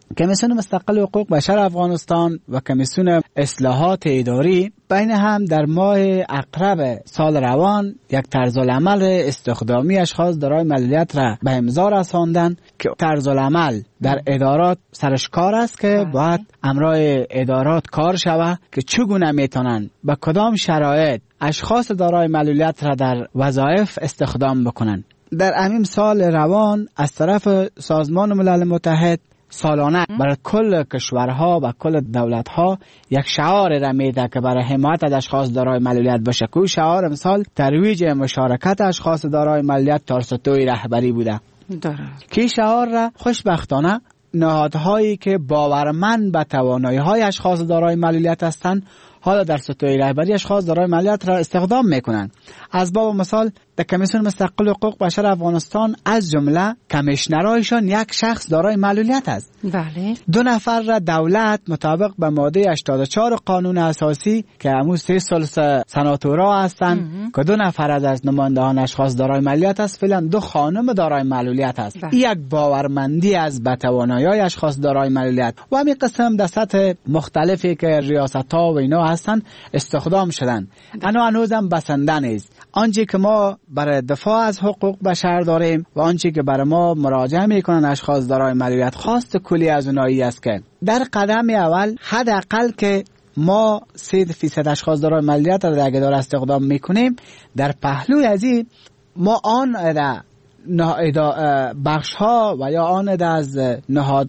کمیسیون مستقل حقوق بشر افغانستان و کمیسیون اصلاحات اداری بین هم در ماه اقرب سال روان یک طرز العمل استخدامی اشخاص دارای معلولیت را به امضا رساندند که طرز العمل در ادارات سرش کار است که باید امرای ادارات کار شود که چگونه میتونن با کدام شرایط اشخاص دارای معلولیت را در وظایف استخدام بکنن. در همین سال روان از طرف سازمان ملل متحد سالانه برای کل کشورها و کل دولتها یک شعار را میده که برای حمایت از اشخاص دارای معلولیت باشه که شعار مثال ترویج مشارکت اشخاص دارای معلولیت توسط رهبری بوده داره. که شعار را خوشبختانه نهادهایی که باورمند به توانایی‌های اشخاص دارای معلولیت هستند حالا در سطوح رهبری اشخاص دارای معلولیت را استخدام میکنند. از باب مثال در کمیسیون مستقل حقوق بشر افغانستان از جمله کمیشنرایشان یک شخص دارای معلولیت است. بله. دو نفر را دولت مطابق به ماده هشتاد و چهار قانون اساسی که همون سه ثلث سناتورا هستند که دو نفر از از نمایندگان اشخاص دارای معلولیت است، فعلا دو خانم دارای معلولیت است. یک باورمندی از بتوانایی اشخاص دارای معلولیت و همین قسم در سطح مختلفی که ریاست‌ها و اینا هستند استخدام شدند. انا هنوزم بسنده نیست. آنچه که ما برای دفاع از حقوق بشر داریم و آنچه که برای ما مراجعه میکنن اشخاص دارای معلولیت خواست کلی از اونایی است که در قدم اول حداقل که ما سه فیصد اشخاص دارای معلولیت را در اداره استخدام میکنیم، در پهلوی از این ما آن بخش ها و یا آن از نهاد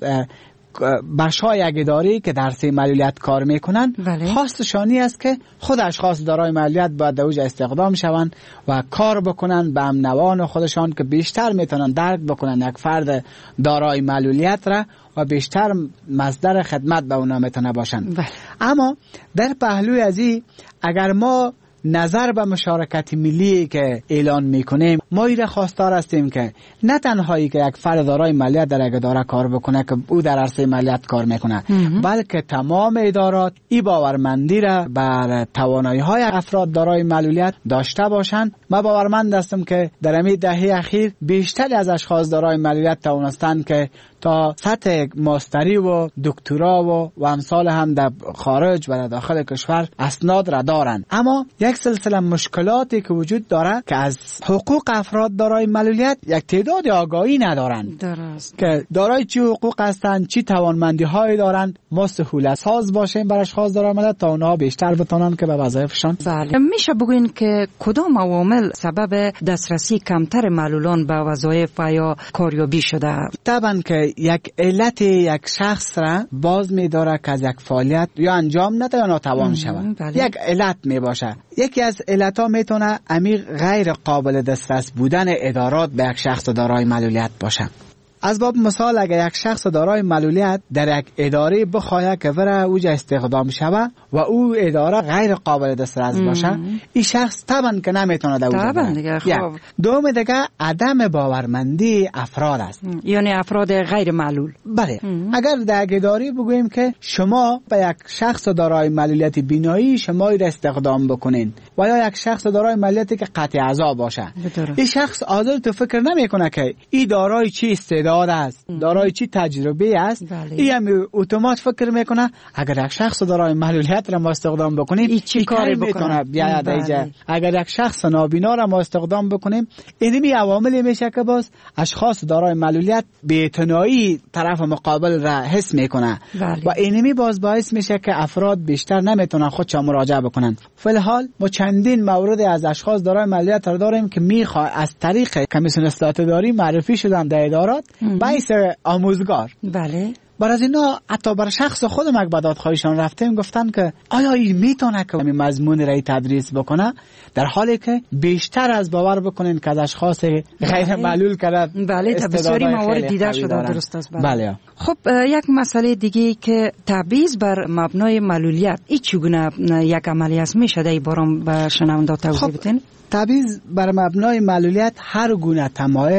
بخش های یک اداری که در سه معلولیت کار میکنن بله. خواستشانی است که خود اشخاص دارای معلولیت باید در اوج استخدام شوند و کار بکنن به امنوان خودشان که بیشتر میتونن درک بکنن یک فرد دارای معلولیت را و بیشتر مصدر خدمت به اونا میتونه باشن بله. اما در پهلوی از این اگر ما نظر به مشارکت ملی که اعلان میکنیم ما ایره خواستار هستیم که نه تنهایی که یک فرد دارای معلولیت در یک اداره کار بکنه که او در عرصه معلولیت کار میکنه بلکه تمام ادارات ای باورمندی را بر توانایی های افراد دارای معلولیت داشته باشند. ما باورمند هستم که در همین دهه اخیر بیشتر از اشخاص دارای معلولیت توانستند که تا سطح ماستری و دکترا و و امثال هم در خارج و در داخل کشور اسناد را دارند، اما یک سلسله مشکلاتی که وجود داره که از حقوق افراد دارای معلولیت یک تعداد آگاهی ندارند. درست. که دارای چی حقوق هستند، چی توانمندی هایی دارند، ما سهولت ساز باشیم برای اشخاص دارای معلولیت تا اونها بیشتر بتونن که به وظایفشان. بله. میشه بگوین که کدام عوامل سبب دسترسی کمتر معلولان به وظایف و یا کاریابی شده؟ طبعا که یک علت یک شخص را باز می داره که از یک فعالیت یا انجام نده یا ناتوان شود. یک علت می باشه. یکی از علتها میتونه عمیق غیر قابل دسترس بودن ادارات به یک شخص دارای معلولیت باشه. از باب مثال اگر یک شخص دارای معلولیت در یک اداره بخواهد که وره اوج استخدام شود و او اداره غیر قابل دسترس باشه، این شخص طبعا که نمیتونه در اوج بره. خب. دوم دیگه عدم باورمندی افراد است. یعنی افراد غیر معلول. بله. اگر در یک اداره بگوییم که شما به یک شخص دارای معلولیت بینایی شما را استخدام بکنین و یا یک شخص دارای معلولیتی که قطع اعضا باشه، این شخص عادل تو فکر نمیکنه که این دارای چی استعداد است، دارای چی تجربه است. این هم اتومات فکر میکنه اگر یک شخص دارای معلولیت را ما استخدام بکنیم این چی کاری میتونه بیاید اینجا. اگر یک شخص نابینا را ما استخدام بکنیم اینمی عواملی میشه که باز اشخاص دارای معلولیت بی‌اعتنایی طرف مقابل را حس میکنه و اینمی باز باعث میشه که افراد بیشتر نمیتونن خودشون مراجعه بکنن. فلحال ما چندین مورد از اشخاص دارای معلولیت را داریم که میخواد از طریق کمیسیون اصلاحات اداری معرفی شدن در ادارات باعث آموزگار. بله. بر از اینا حتی بر شخص خودم اگه به دادخواهیشان رفتیم گفتن که آیا این میتونه که این مضمون را تدریس بکنه، در حالی که بیشتر از باور بکنین که از اشخاص غیر معلول کرد. بله، بسیاری موارد دیده شده. درست است. بله. بله. خب یک مسئله دیگه که تبعیض بر مبنای معلولیت این چگونه یک عملی است، میشه در این باره به شنونده توضیح بدین؟ تبعیض بر مبنای معلولیت هر گونه تمایز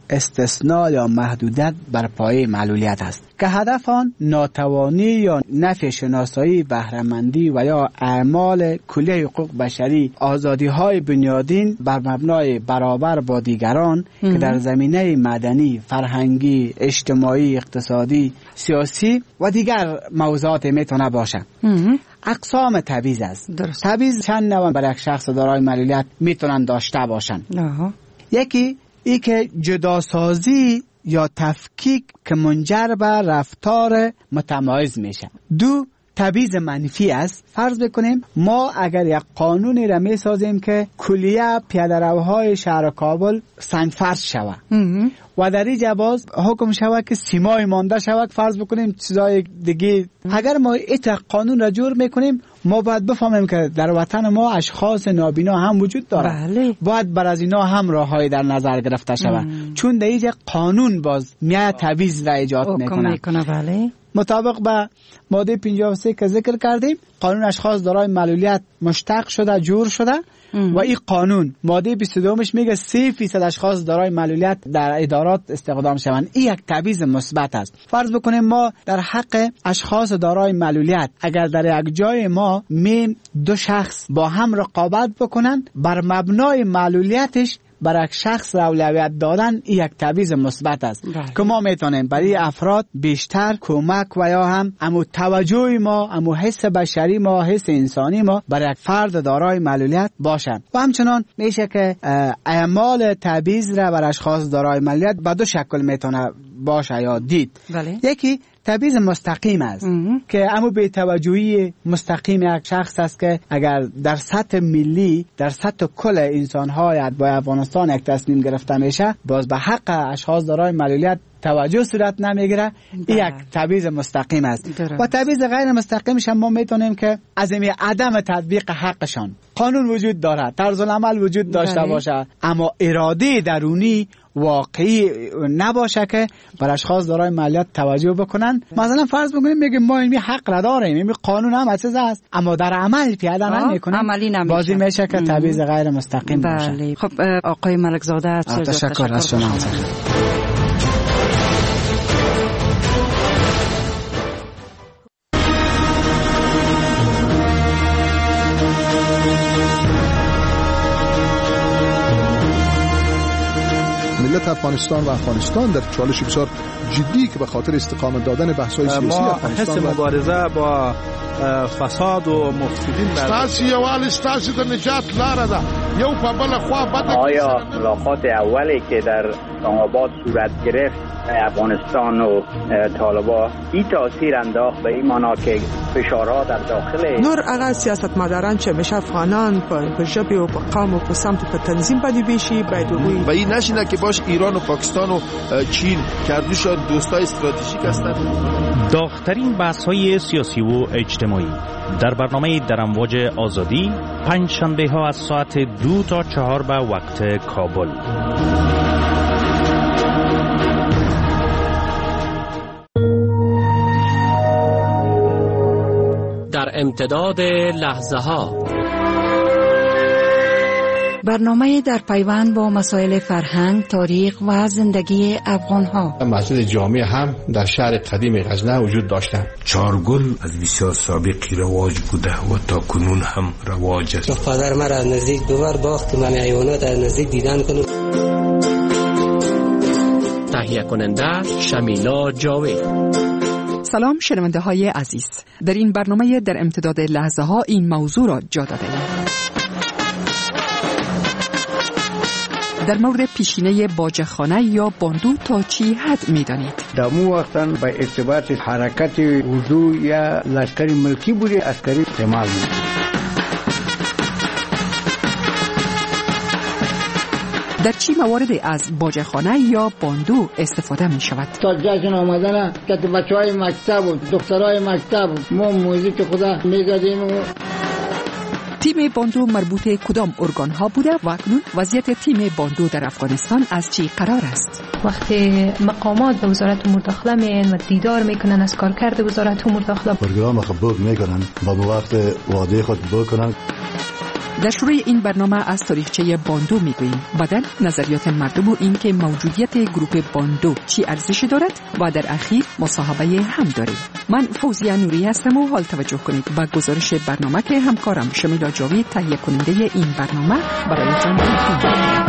استثناء یا محدودیت بر پایه معلولیت است که هدف آن ناتوانی یا نفی شناسایی، بهره‌مندی و یا اعمال کلیه حقوق بشری، آزادی‌های بنیادین بر مبنای برابر با دیگران که در زمینه مدنی، فرهنگی، اجتماعی، اقتصادی، سیاسی و دیگر موضوعات میتونه باشه. اقسام تبعیض است. تبعیض چند نوع برای یک شخص دارای معلولیت میتونن داشته باشن. یکی ای که جداسازی یا تفکیک که منجر به رفتار متمایز میشه. دو، تبعیض منفی است. فرض بکنیم ما اگر یک قانونی را میسازیم که کلیه پیاده‌روهای شهر کابل سنگفرش شود و در این جواز حکم شود که سیمای مانده شود، فرض بکنیم چیزای دیگه، اگر ما ایت قانون را جور میکنیم ما باید بفهمیم که در وطن ما اشخاص نابینا هم وجود دارند. بله. باید بر از اینا هم راههای در نظر گرفته شود، چون در اینجا قانون باز میاد تبعیض را ایجاد میکنه. بله. مطابق به ماده پنجاه و سه که ذکر کردیم، قانون اشخاص دارای معلولیت مشتق شده، جور شده ام. و این قانون ماده بیست و دومش میگه سه فیصد اشخاص دارای معلولیت در ادارات استخدام شوند. این یک تبعیض مثبت است. فرض بکنیم ما در حق اشخاص دارای معلولیت اگر در یک جای ما می دو شخص با هم رقابت بکنن، بر مبنای معلولیتش برای یک شخص اولویت دادن یک تبعیض مثبت است که ما میتونیم برای افراد بیشتر کمک و یا هم امو توجه ما، امو حس بشری ما، حس انسانی ما برای یک فرد دارای معلولیت باشد. و همچنان میشه که اعمال تبعیض را بر اشخاص دارای معلولیت به دو شکل میتونه باشه یا دید. بله. یکی تبعیض مستقیم است که امو به توجهی مستقیم یک شخص است که اگر در سطح ملی، در سطح کل انسان‌های با افغانستان یک تصمیم گرفته میشه، باز به حق اشخاص دارای معلولیت توجه صورت نمیگیره. این یک تبعیض مستقیم است. درست. و تبعیض غیر مستقیمش هم ما میتونیم که از این عدم تطبیق حقشان. قانون وجود داره، طرز العمل وجود داشته باشه، اما اراده درونی واقعی نباشه که بر اشخاص دارای معلولیت توجه بکنن. مثلا فرض بکنیم میگیم ما این حق را داریم، این قانون هم اساس است، اما در عمل پیاده نمیکنیم، عملی نمیشه، بازی میشه که تبعیض غیر مستقیم باشه. بله. خب آقای ملکزاده تشکر از شما. ملت افغانستان و افغانستان در چالش بسیار جدی که به خاطر استقامت دادن بحث‌های سیاسی افغانستان حس مبارزه با فساد و مفسدین ستاسي یوال ستاسي د نجات لاره ده یو په بل خوا بده. آیا ملاقات اولی که در اسلام آباد صورت گرفت افغانستان و طالبان این تاثیر انداخت به این معنا که فشارها در داخل نور هغه سیاستمداران چې میشه افغانان په ژبه او په قوم او په سمت په تنظیم باندې بشي باید وي و این نشینه که باش ایران و پاکستان و چین کردوشان دوستای استراتژیک هستند. داغ‌ترین بحث‌های سیاسی و اجتماعی در برنامه در امواج آزادی پنج شنبه ها از ساعت دو تا چهار به وقت کابل. در امتداد لحظه ها برنامه در پیوند با مسائل فرهنگ، تاریخ و زندگی افغان ها. مسجد جامع هم در شهر قدیم غزنه وجود داشته. چارگل از بسیار سابقی رواج بوده و تا کنون هم رواج است. پدر مرا از نزدیک دوبار باخت من حیوانات از نزدیک دیدن کنم. تهیه کننده شمیلا جاوید. سلام شنونده های عزیز، در این برنامه در امتداد لحظه ها این موضوع را جا داده ایم. در مورد پیشینه باجخانه یا باندو تا چی حد می‌دانید؟ در مو وقتا با ارتباط حرکت اردو یا لشکر ملکی بودی عسکری استعمال می. در چی مواردی از باجخانه یا باندو استفاده می شود؟ تا جشن آمدن که بچه های مکتب و دخترهای مکتب ما موزیک خدا می زدیم. و تیم باندو مربوط کدام ارگان ها بوده و اکنون وضعیت تیم باندو در افغانستان از چی قرار است؟ وقتی مقامات به وزارت امور داخله میان و دیدار میکنن از کارکرد وزارت امور داخله، پروگرام خبر میکنن با وقت وعده خود بکنن. در شروع این برنامه از تاریخچه باندو میگوییم، بعداً نظریات مردم و این که موجودیت گروه باندو چی ارزشی دارد و در اخیر مصاحبه هم داریم. من فوزیه نوری هستم و حال توجه کنید به گزارش برنامه که همکارم شمیلا جاوید تهیه کننده این برنامه برایتان تقدیم.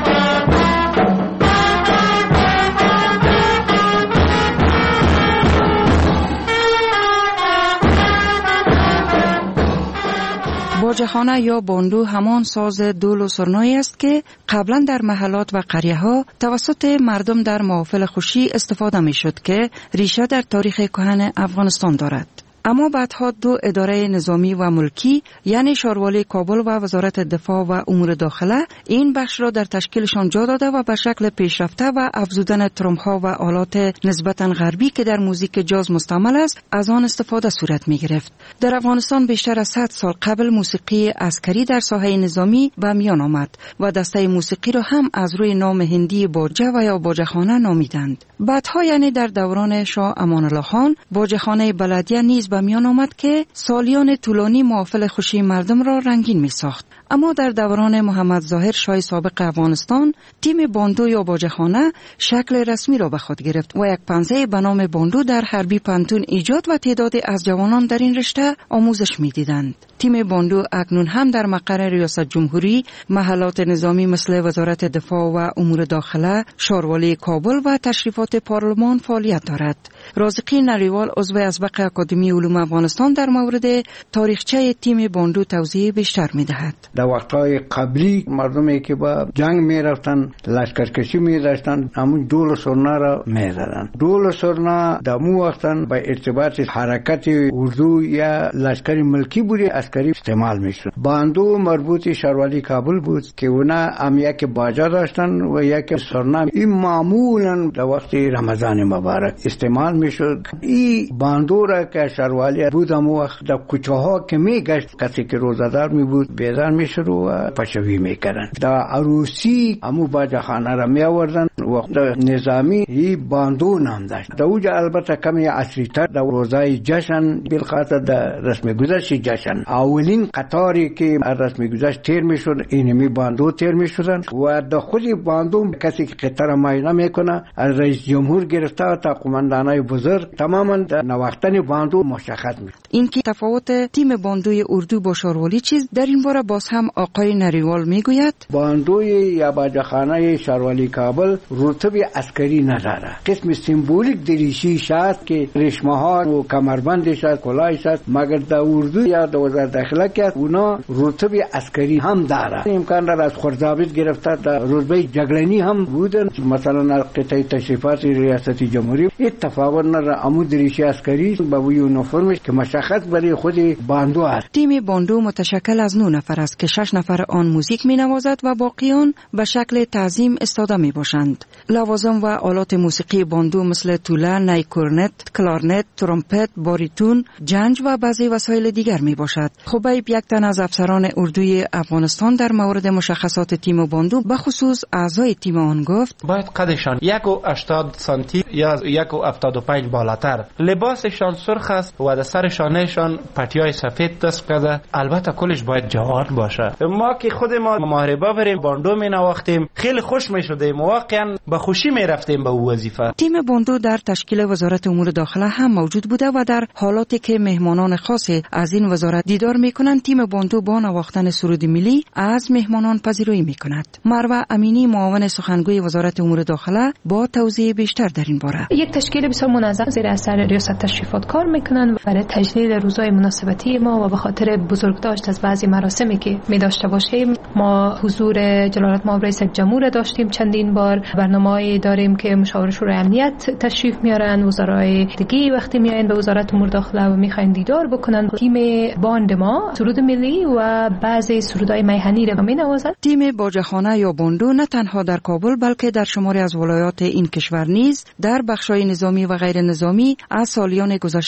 باجه‌خانه یا باندو همان ساز دول و سرنایی است که قبلا در محلات و قریه ها توسط مردم در محافل خوشی استفاده می شد که ریشه در تاریخ کهن افغانستان دارد. اما بعدها دو اداره نظامی و ملکی یعنی شاروالی کابل و وزارت دفاع و امور داخله این بخش را در تشکیلشان جا داده و به شکل پیشرفته و افزودن ترمپ‌ها و آلات نسبتاً غربی که در موزیک جاز مستعمل است از آن استفاده صورت می گرفت. در افغانستان بیشتر از صد سال قبل موسیقی عسکری در ساحه نظامی به میان آمد و دسته موسیقی را هم از روی نام هندی باجه و یا باجه‌خانه نامیدند. بعدها یعنی در دوران شاه امان الله خان باجه‌خانه بلدیه نیز به میان آمد که سالیان طولانی محافل خوشی مردم را رنگین می ساخت. اما در دوران محمد ظاهر شاه سابق افغانستان تیم باندو یا باجه‌خانه شکل رسمی را به خود گرفت و یک پنزه به نام باندو در حربی پنتون ایجاد و تعدادی از جوانان در این رشته آموزش می دیدند. تیم باندو اکنون هم در مقر ریاست جمهوری، محلات نظامی مثل وزارت دفاع و امور داخله، شاروالی کابل و تشریفات پارلمان فعالیت دارد. رازقی نریوال عضو اسبق اکادمی علوم افغانستان در مورد تاریخچه تیم باندو توضیح بیشتر می دهد. در وقتهای قبلی مردمی که با جنگ می رفتن، لشکرکشی می داشتن، همون دول و سرنا را می زدن. دول و سرنا در مو وقتن با ارتباط حرکت اردو یا لشکر ملکی بودی عسکری استعمال می شد. باندو مربوط شاروالی کابل بود که اونا هم یک باجه داشتن و یک سرنا. این معمولا در وقت رمضان مبارک استعمال می شد. این باندو را که شاروالی بود همون وقت در کوچه ها که می گشت، کسی که روزدار می بود بیدار می شد و پشوی می کردن. در عروسی همون باجه خانه را می آوردن. وقت نظامی این باندو نام داشت. در اوجه البته کمی عصری تر در روزای جشن بالخاطر در رسم گذشت جشن اولین قطاری که رسم گذشت تیر می شد اینمی باندو تیر می شدن و در خود باندو کسی که قطار معاینه می کنه از رئیس جمهور گرفته تا قماندانای بزرگ تماما در نواختن باندو مشخص می. این که تفاوت تیم باندوی اردو با شاروالی چیز در این باره باز هم آقای نریوال می گوید. باندوی یا باجه‌خانه شاروالی کابل رتبه عسکری نداره. قسم سمبولیک دریشیش است که رشمه ها و کمربندش است، کلاهش است، مگر در اردو یا در وزارت داخله که اونا رتبه عسکری هم داره. امکان داره از خردابیت گرفته در رتبه جگلنی هم بودن، مثلا قطعه تشریفات ریاست جمهوری. این تفاوت نداره. عمود دریشی عسکری با یونیفرمش که مشخص برای خود باندو است. تیم باندو متشکل از نه نفر است که شش نفر آن موزیک می نوازد و باقیان به شکل تعظیم استاده می باشند. لوازم و آلات موسیقی باندو مثل توله، نی کورنت، کلارنت، ترومپت، باریتون، جنج و بعضی وسایل دیگر می باشد. خبیب یک تن از افسران اردوی افغانستان در مورد مشخصات تیم باندو به خصوص اعضای تیم آن گفت: باید قدشان یک و هشتاد سانتی یا یک و هفتاد و پنج بالاتر، لباسشان سرخ است و در سر شانهشان پتیای سفید دست کرده. البته کلش باید جوان باشه. ما که خود ما محاربه بریم باندو می نواختیم، خیلی خوش می شدیم، واقعا با خوشی می رفتیم به او وظیفه. تیم باندو در تشکیل وزارت امور داخله هم موجود بوده و در حالاتی که مهمانان خاصی از این وزارت دیدار می کنند تیم باندو با نواختن سرود ملی از مهمانان پذیرایی می کند. مروه امینی معاون سخنگوی وزارت امور داخله با توضیح بیشتر در این باره: یک تشکیل بسیار منظم زیر اثر ریاست تشریفات کار میکنن برای تجلیل روزهای مناسبتی ما و به خاطر بزرگداشت از بعضی مراسمی که می داشته باشیم. ما حضور جلالت مآب رئیس جمهور داشتیم چندین بار. برنامه‌ای داریم که مشاور شورای امنیت تشریف میارن، وزرای دیگه وقتی میایین به وزارت امور داخله و میخواین دیدار بکنن. تیم باند ما سرود ملی و بعضی سرودهای میهنی را مینوازد. تیم باجه‌خانه یا باندو نه تنها در کابل بلکه در شماری از ولایات این کشور نیز در بخش‌های نظامی و غیر نظامی از سالیان گذشته تا اکنون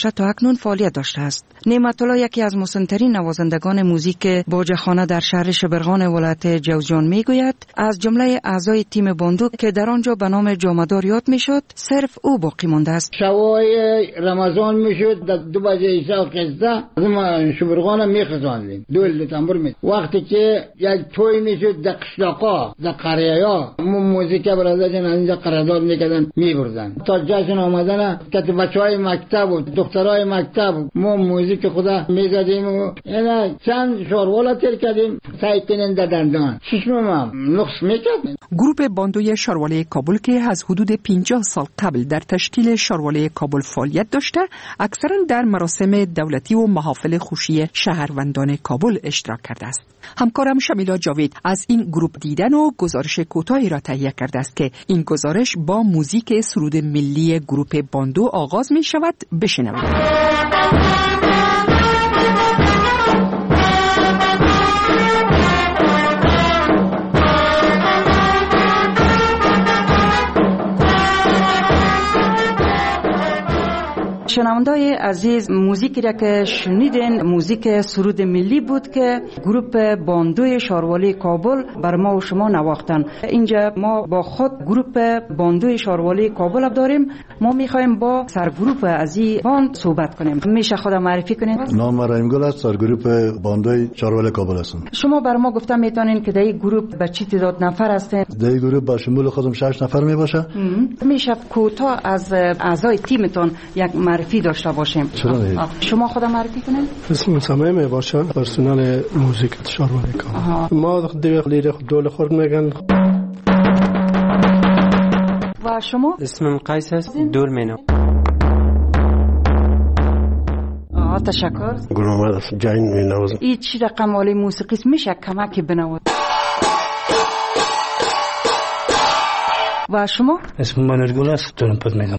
اکنون فعالیت داشته است. نعمت الله یکی از مسن‌ترین نوازندگان موزیک باجخانه در شهر شبرغان ولایت جوزجان میگوید از جمله اعضای تیم باندو که در آنجا به نام جامدار یاد میشد صرف او باقی مانده است. شوای رمضان میشد در دو بجه عشاء قصده ما شبرغان میخزاندیم دول تنبور می وقتی که یک توی میشد در قشلاقا در قریه‌ها موزیک برادران اینجا قرارداد میکردن میبردن تا جشن آمدن که بچهای مکتب و دخترای مکتب ما موزیک خدا میزدیم و اینا چند شاروالا تر کردیم سعی کنن در دندان ششمم هم نقص میکرد. گروه باندوی شارواله کابل که از حدود پنجاه سال قبل در تشکیل شارواله کابل فعالیت داشته اکثرا در مراسم دولتی و محافل خوشی شهروندان کابل اشتراک کرده است. همکارم شمیلا جاوید از این گروه دیدن و گزارش کوتاهی را تهیه کرده است که این گزارش با موزیک سرود ملی گروه باندو آغاز می شود. بشنوید. شنوندای عزیز، موزیکی را که شنیدین موزیک سرود ملی بود که گروه باندوی شارواله کابل بر ما و شما نواختن. اینجا ما با خود گروه باندوی شارواله کابل داریم. ما میخوایم با سرگروه از این باند صحبت کنیم. میشه خودم معرفی کنید؟ نام رحیم گل است، سرگروه باندوی شارواله کابل هستم. شما بر ما گفتم میتونین که در این گروه به چی تعداد نفر هستین؟ در این گروه با شمول خودم شش نفر میباشه. میشه کوتاه از اعضای تیمتون یک معرفی داشته باشیم. شما خودم معرفی کنید؟ اسمم سمیم باشه، پرسنل موزیک شارواله کابل. ما دیگه لیره دول خورد میگن. و شما؟ اسمم قیس است، دول مینو. آه تشکر. گروه جین مینوازم. این چی رقم والی موسیقی میشه کمکی بنواد؟ و شما؟ اسمم منرگل است، ترمپت میزنم.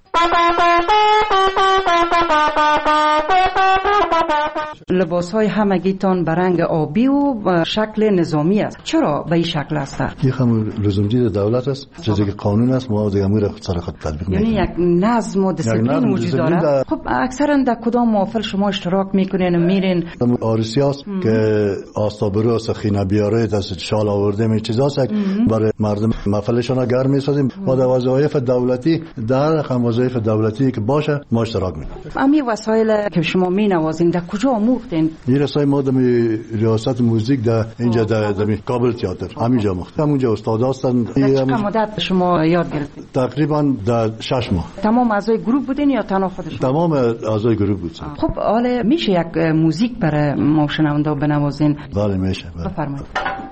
لباس های همگیتان به رنگ آبی و شکل نظامی است. چرا به این شکل است؟ این هم لزومدید دولت است، چیزی که قانون است، ما دیگه امور سر خود تطبیق میکنیم. یعنی یک نظم و دیسیپلین وجود داره. خب اکثرا در کدام محفل شما اشتراک میکنین و میرین؟ آرسی است که آستابرو است، خینه بیاره است، شال آورده می چیزاست برای مردم محفلشون گرم میسازیم. ما در وظایف دولتی در هم وظایف دولتی که باشه ما اشتراک میکنیم. امی وسایل که شما مینوازین در کجا آموختین؟ این رسای ما در ریاست موزیک در اینجا در کابل تئاتر همینجا مختم. همونجا استاد هستن. چقدر مدت شما یاد گرفتین؟ تقریبا در شش ماه. تمام اعضای گروه بودین یا تنها خودشون؟ تمام اعضای گروه بود. خب حالا میشه یک موزیک برای ما شنوندا بنوازین؟ بله میشه. بفرمایید.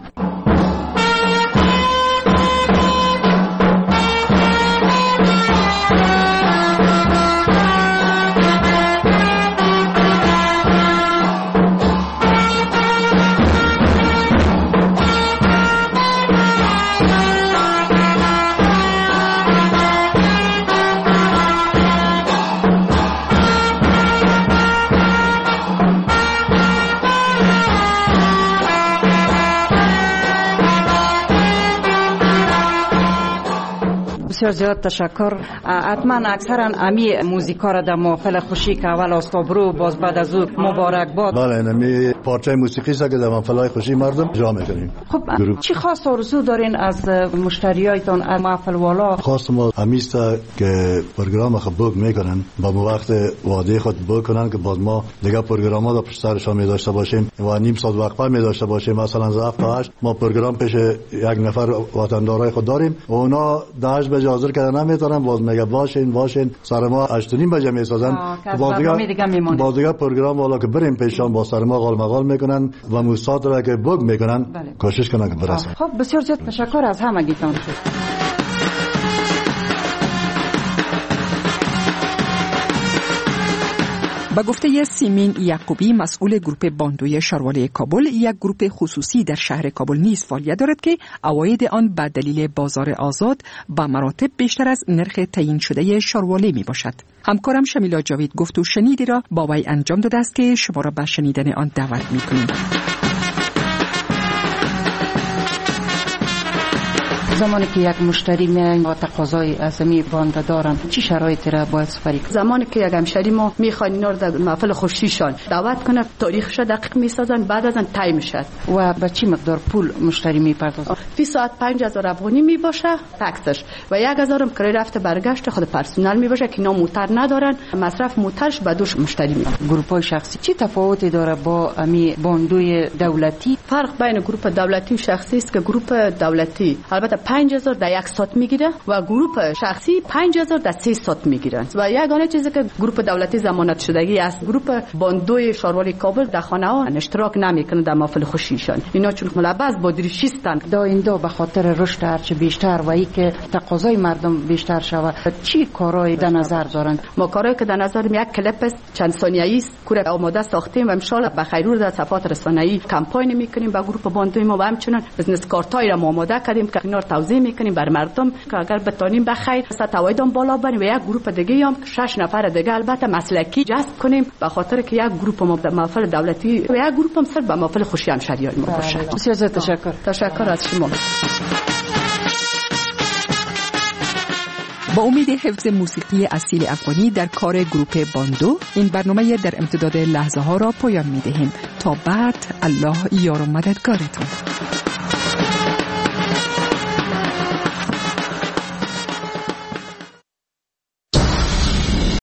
بسیار زیاد تشکر. حتما اکثرا امی موزیکا را در محفل خوشی که اول آستابرو باز بعد از او مبارک باد. بله اینمی پارچه موسیقی است که در محفل خوشی مردم اجرا میکنیم. خب چی خاص آرزو دارین از مشتریایتان از محفل والا؟ خاص ما همیست که پروگرام خود بوک میکنن با مو وقت وعده خود بوک کنن که باز ما دیگه پروگرام ها پشت سرشون می داشته باشیم و نیم ساعت وقفه می داشته باشیم. مثلا از هفت تا هشت ما پروگرام پیش یک نفر وطندارای خود داریم و اونا ده بجه حاضر کردن نمیتونن، باز میگه باشین باشین سر ما هشت و نیم بجه میسازن. باز دیگه باز دیگه پروگرام والا که بریم پیشان با سر ما غال مغال میکنن و موساد را که بوک میکنن کوشش کنن که برسن. خب بسیار زیاد تشکر از همگیتان. با گفته سیمین یعقوبی مسئول گروه باندوی شارواله کابل، یک گروه خصوصی در شهر کابل نیز فعالیت دارد که عواید آن به دلیل بازار آزاد با مراتب بیشتر از نرخ تعیین شده شارواله می باشد. همکارم شمیلا جاوید گفت و شنیدی را با وی انجام داده است که شما را به شنیدن آن دعوت می کنیم. زمانی که یک مشتری میاد و تقاضای از می باند دارن چی شرایطی را باید سپری کنه؟ زمانی که یک همشری ما میخواد اینا رو در محفل خوشیشان دعوت کنه، تاریخش دقیق میسازن، بعد از آن طی میشه. و به چی مقدار پول مشتری میپردازه؟ فی ساعت پنج هزار افغانی میباشه تکسش و یک هزار هم کرایه رفت برگشت خود پرسنل میباشه که اینا موتر ندارن، مصرف موترش به دوش مشتری میاد. گروپای شخصی چی تفاوتی داره با امی باندوی دولتی؟ فرق بین گروپ دولتی و شخصی است که گروپ دولتی البته پنج هزار در یک ساعت میگیره و گروپ شخصی پنج هزار در سه ساعت میگیرن و یگانه چیزی که گروپ دولتی ضمانت شدگی است. گروپ باندوی شاروال کابل در خانه ها اشتراک نمیکنه در محفل خوشیشان، اینا چون ملبس با دریشیستن. داینده به خاطر رشد هرچه بیشتر و ای که تقاضای مردم بیشتر شود چی کارهای در نظر دارن؟ ما کارهایی که در نظر یک کلیپ است چند ثانیه‌ای است که آماده ساختیم و ان شاء الله به خیرور در صفحات رسانه‌ای کمپاین میکنیم با گروپ باندوی ما و همچنین بزنس کارتای را آماده کردیم که اینا رو توضیح میکنیم بر مردم که اگر بتونیم بخیر ستوایدان بالا بریم و یک گروپ دیگه هم شش نفر دیگه البته مسلکی جذب کنیم به خاطر که یک گروپ ما در محفل دولتی و یک گروپ هم صرف به محفل خوشی همشریان ما باشه. بسیار تشکر. تشکر از شما. با امید حفظ موسیقی اصیل افغانی در کار گروپ باندو، این برنامه در امتداد لحظه ها را پایان می دهیم. تا بعد، الله یار و مددگارتون.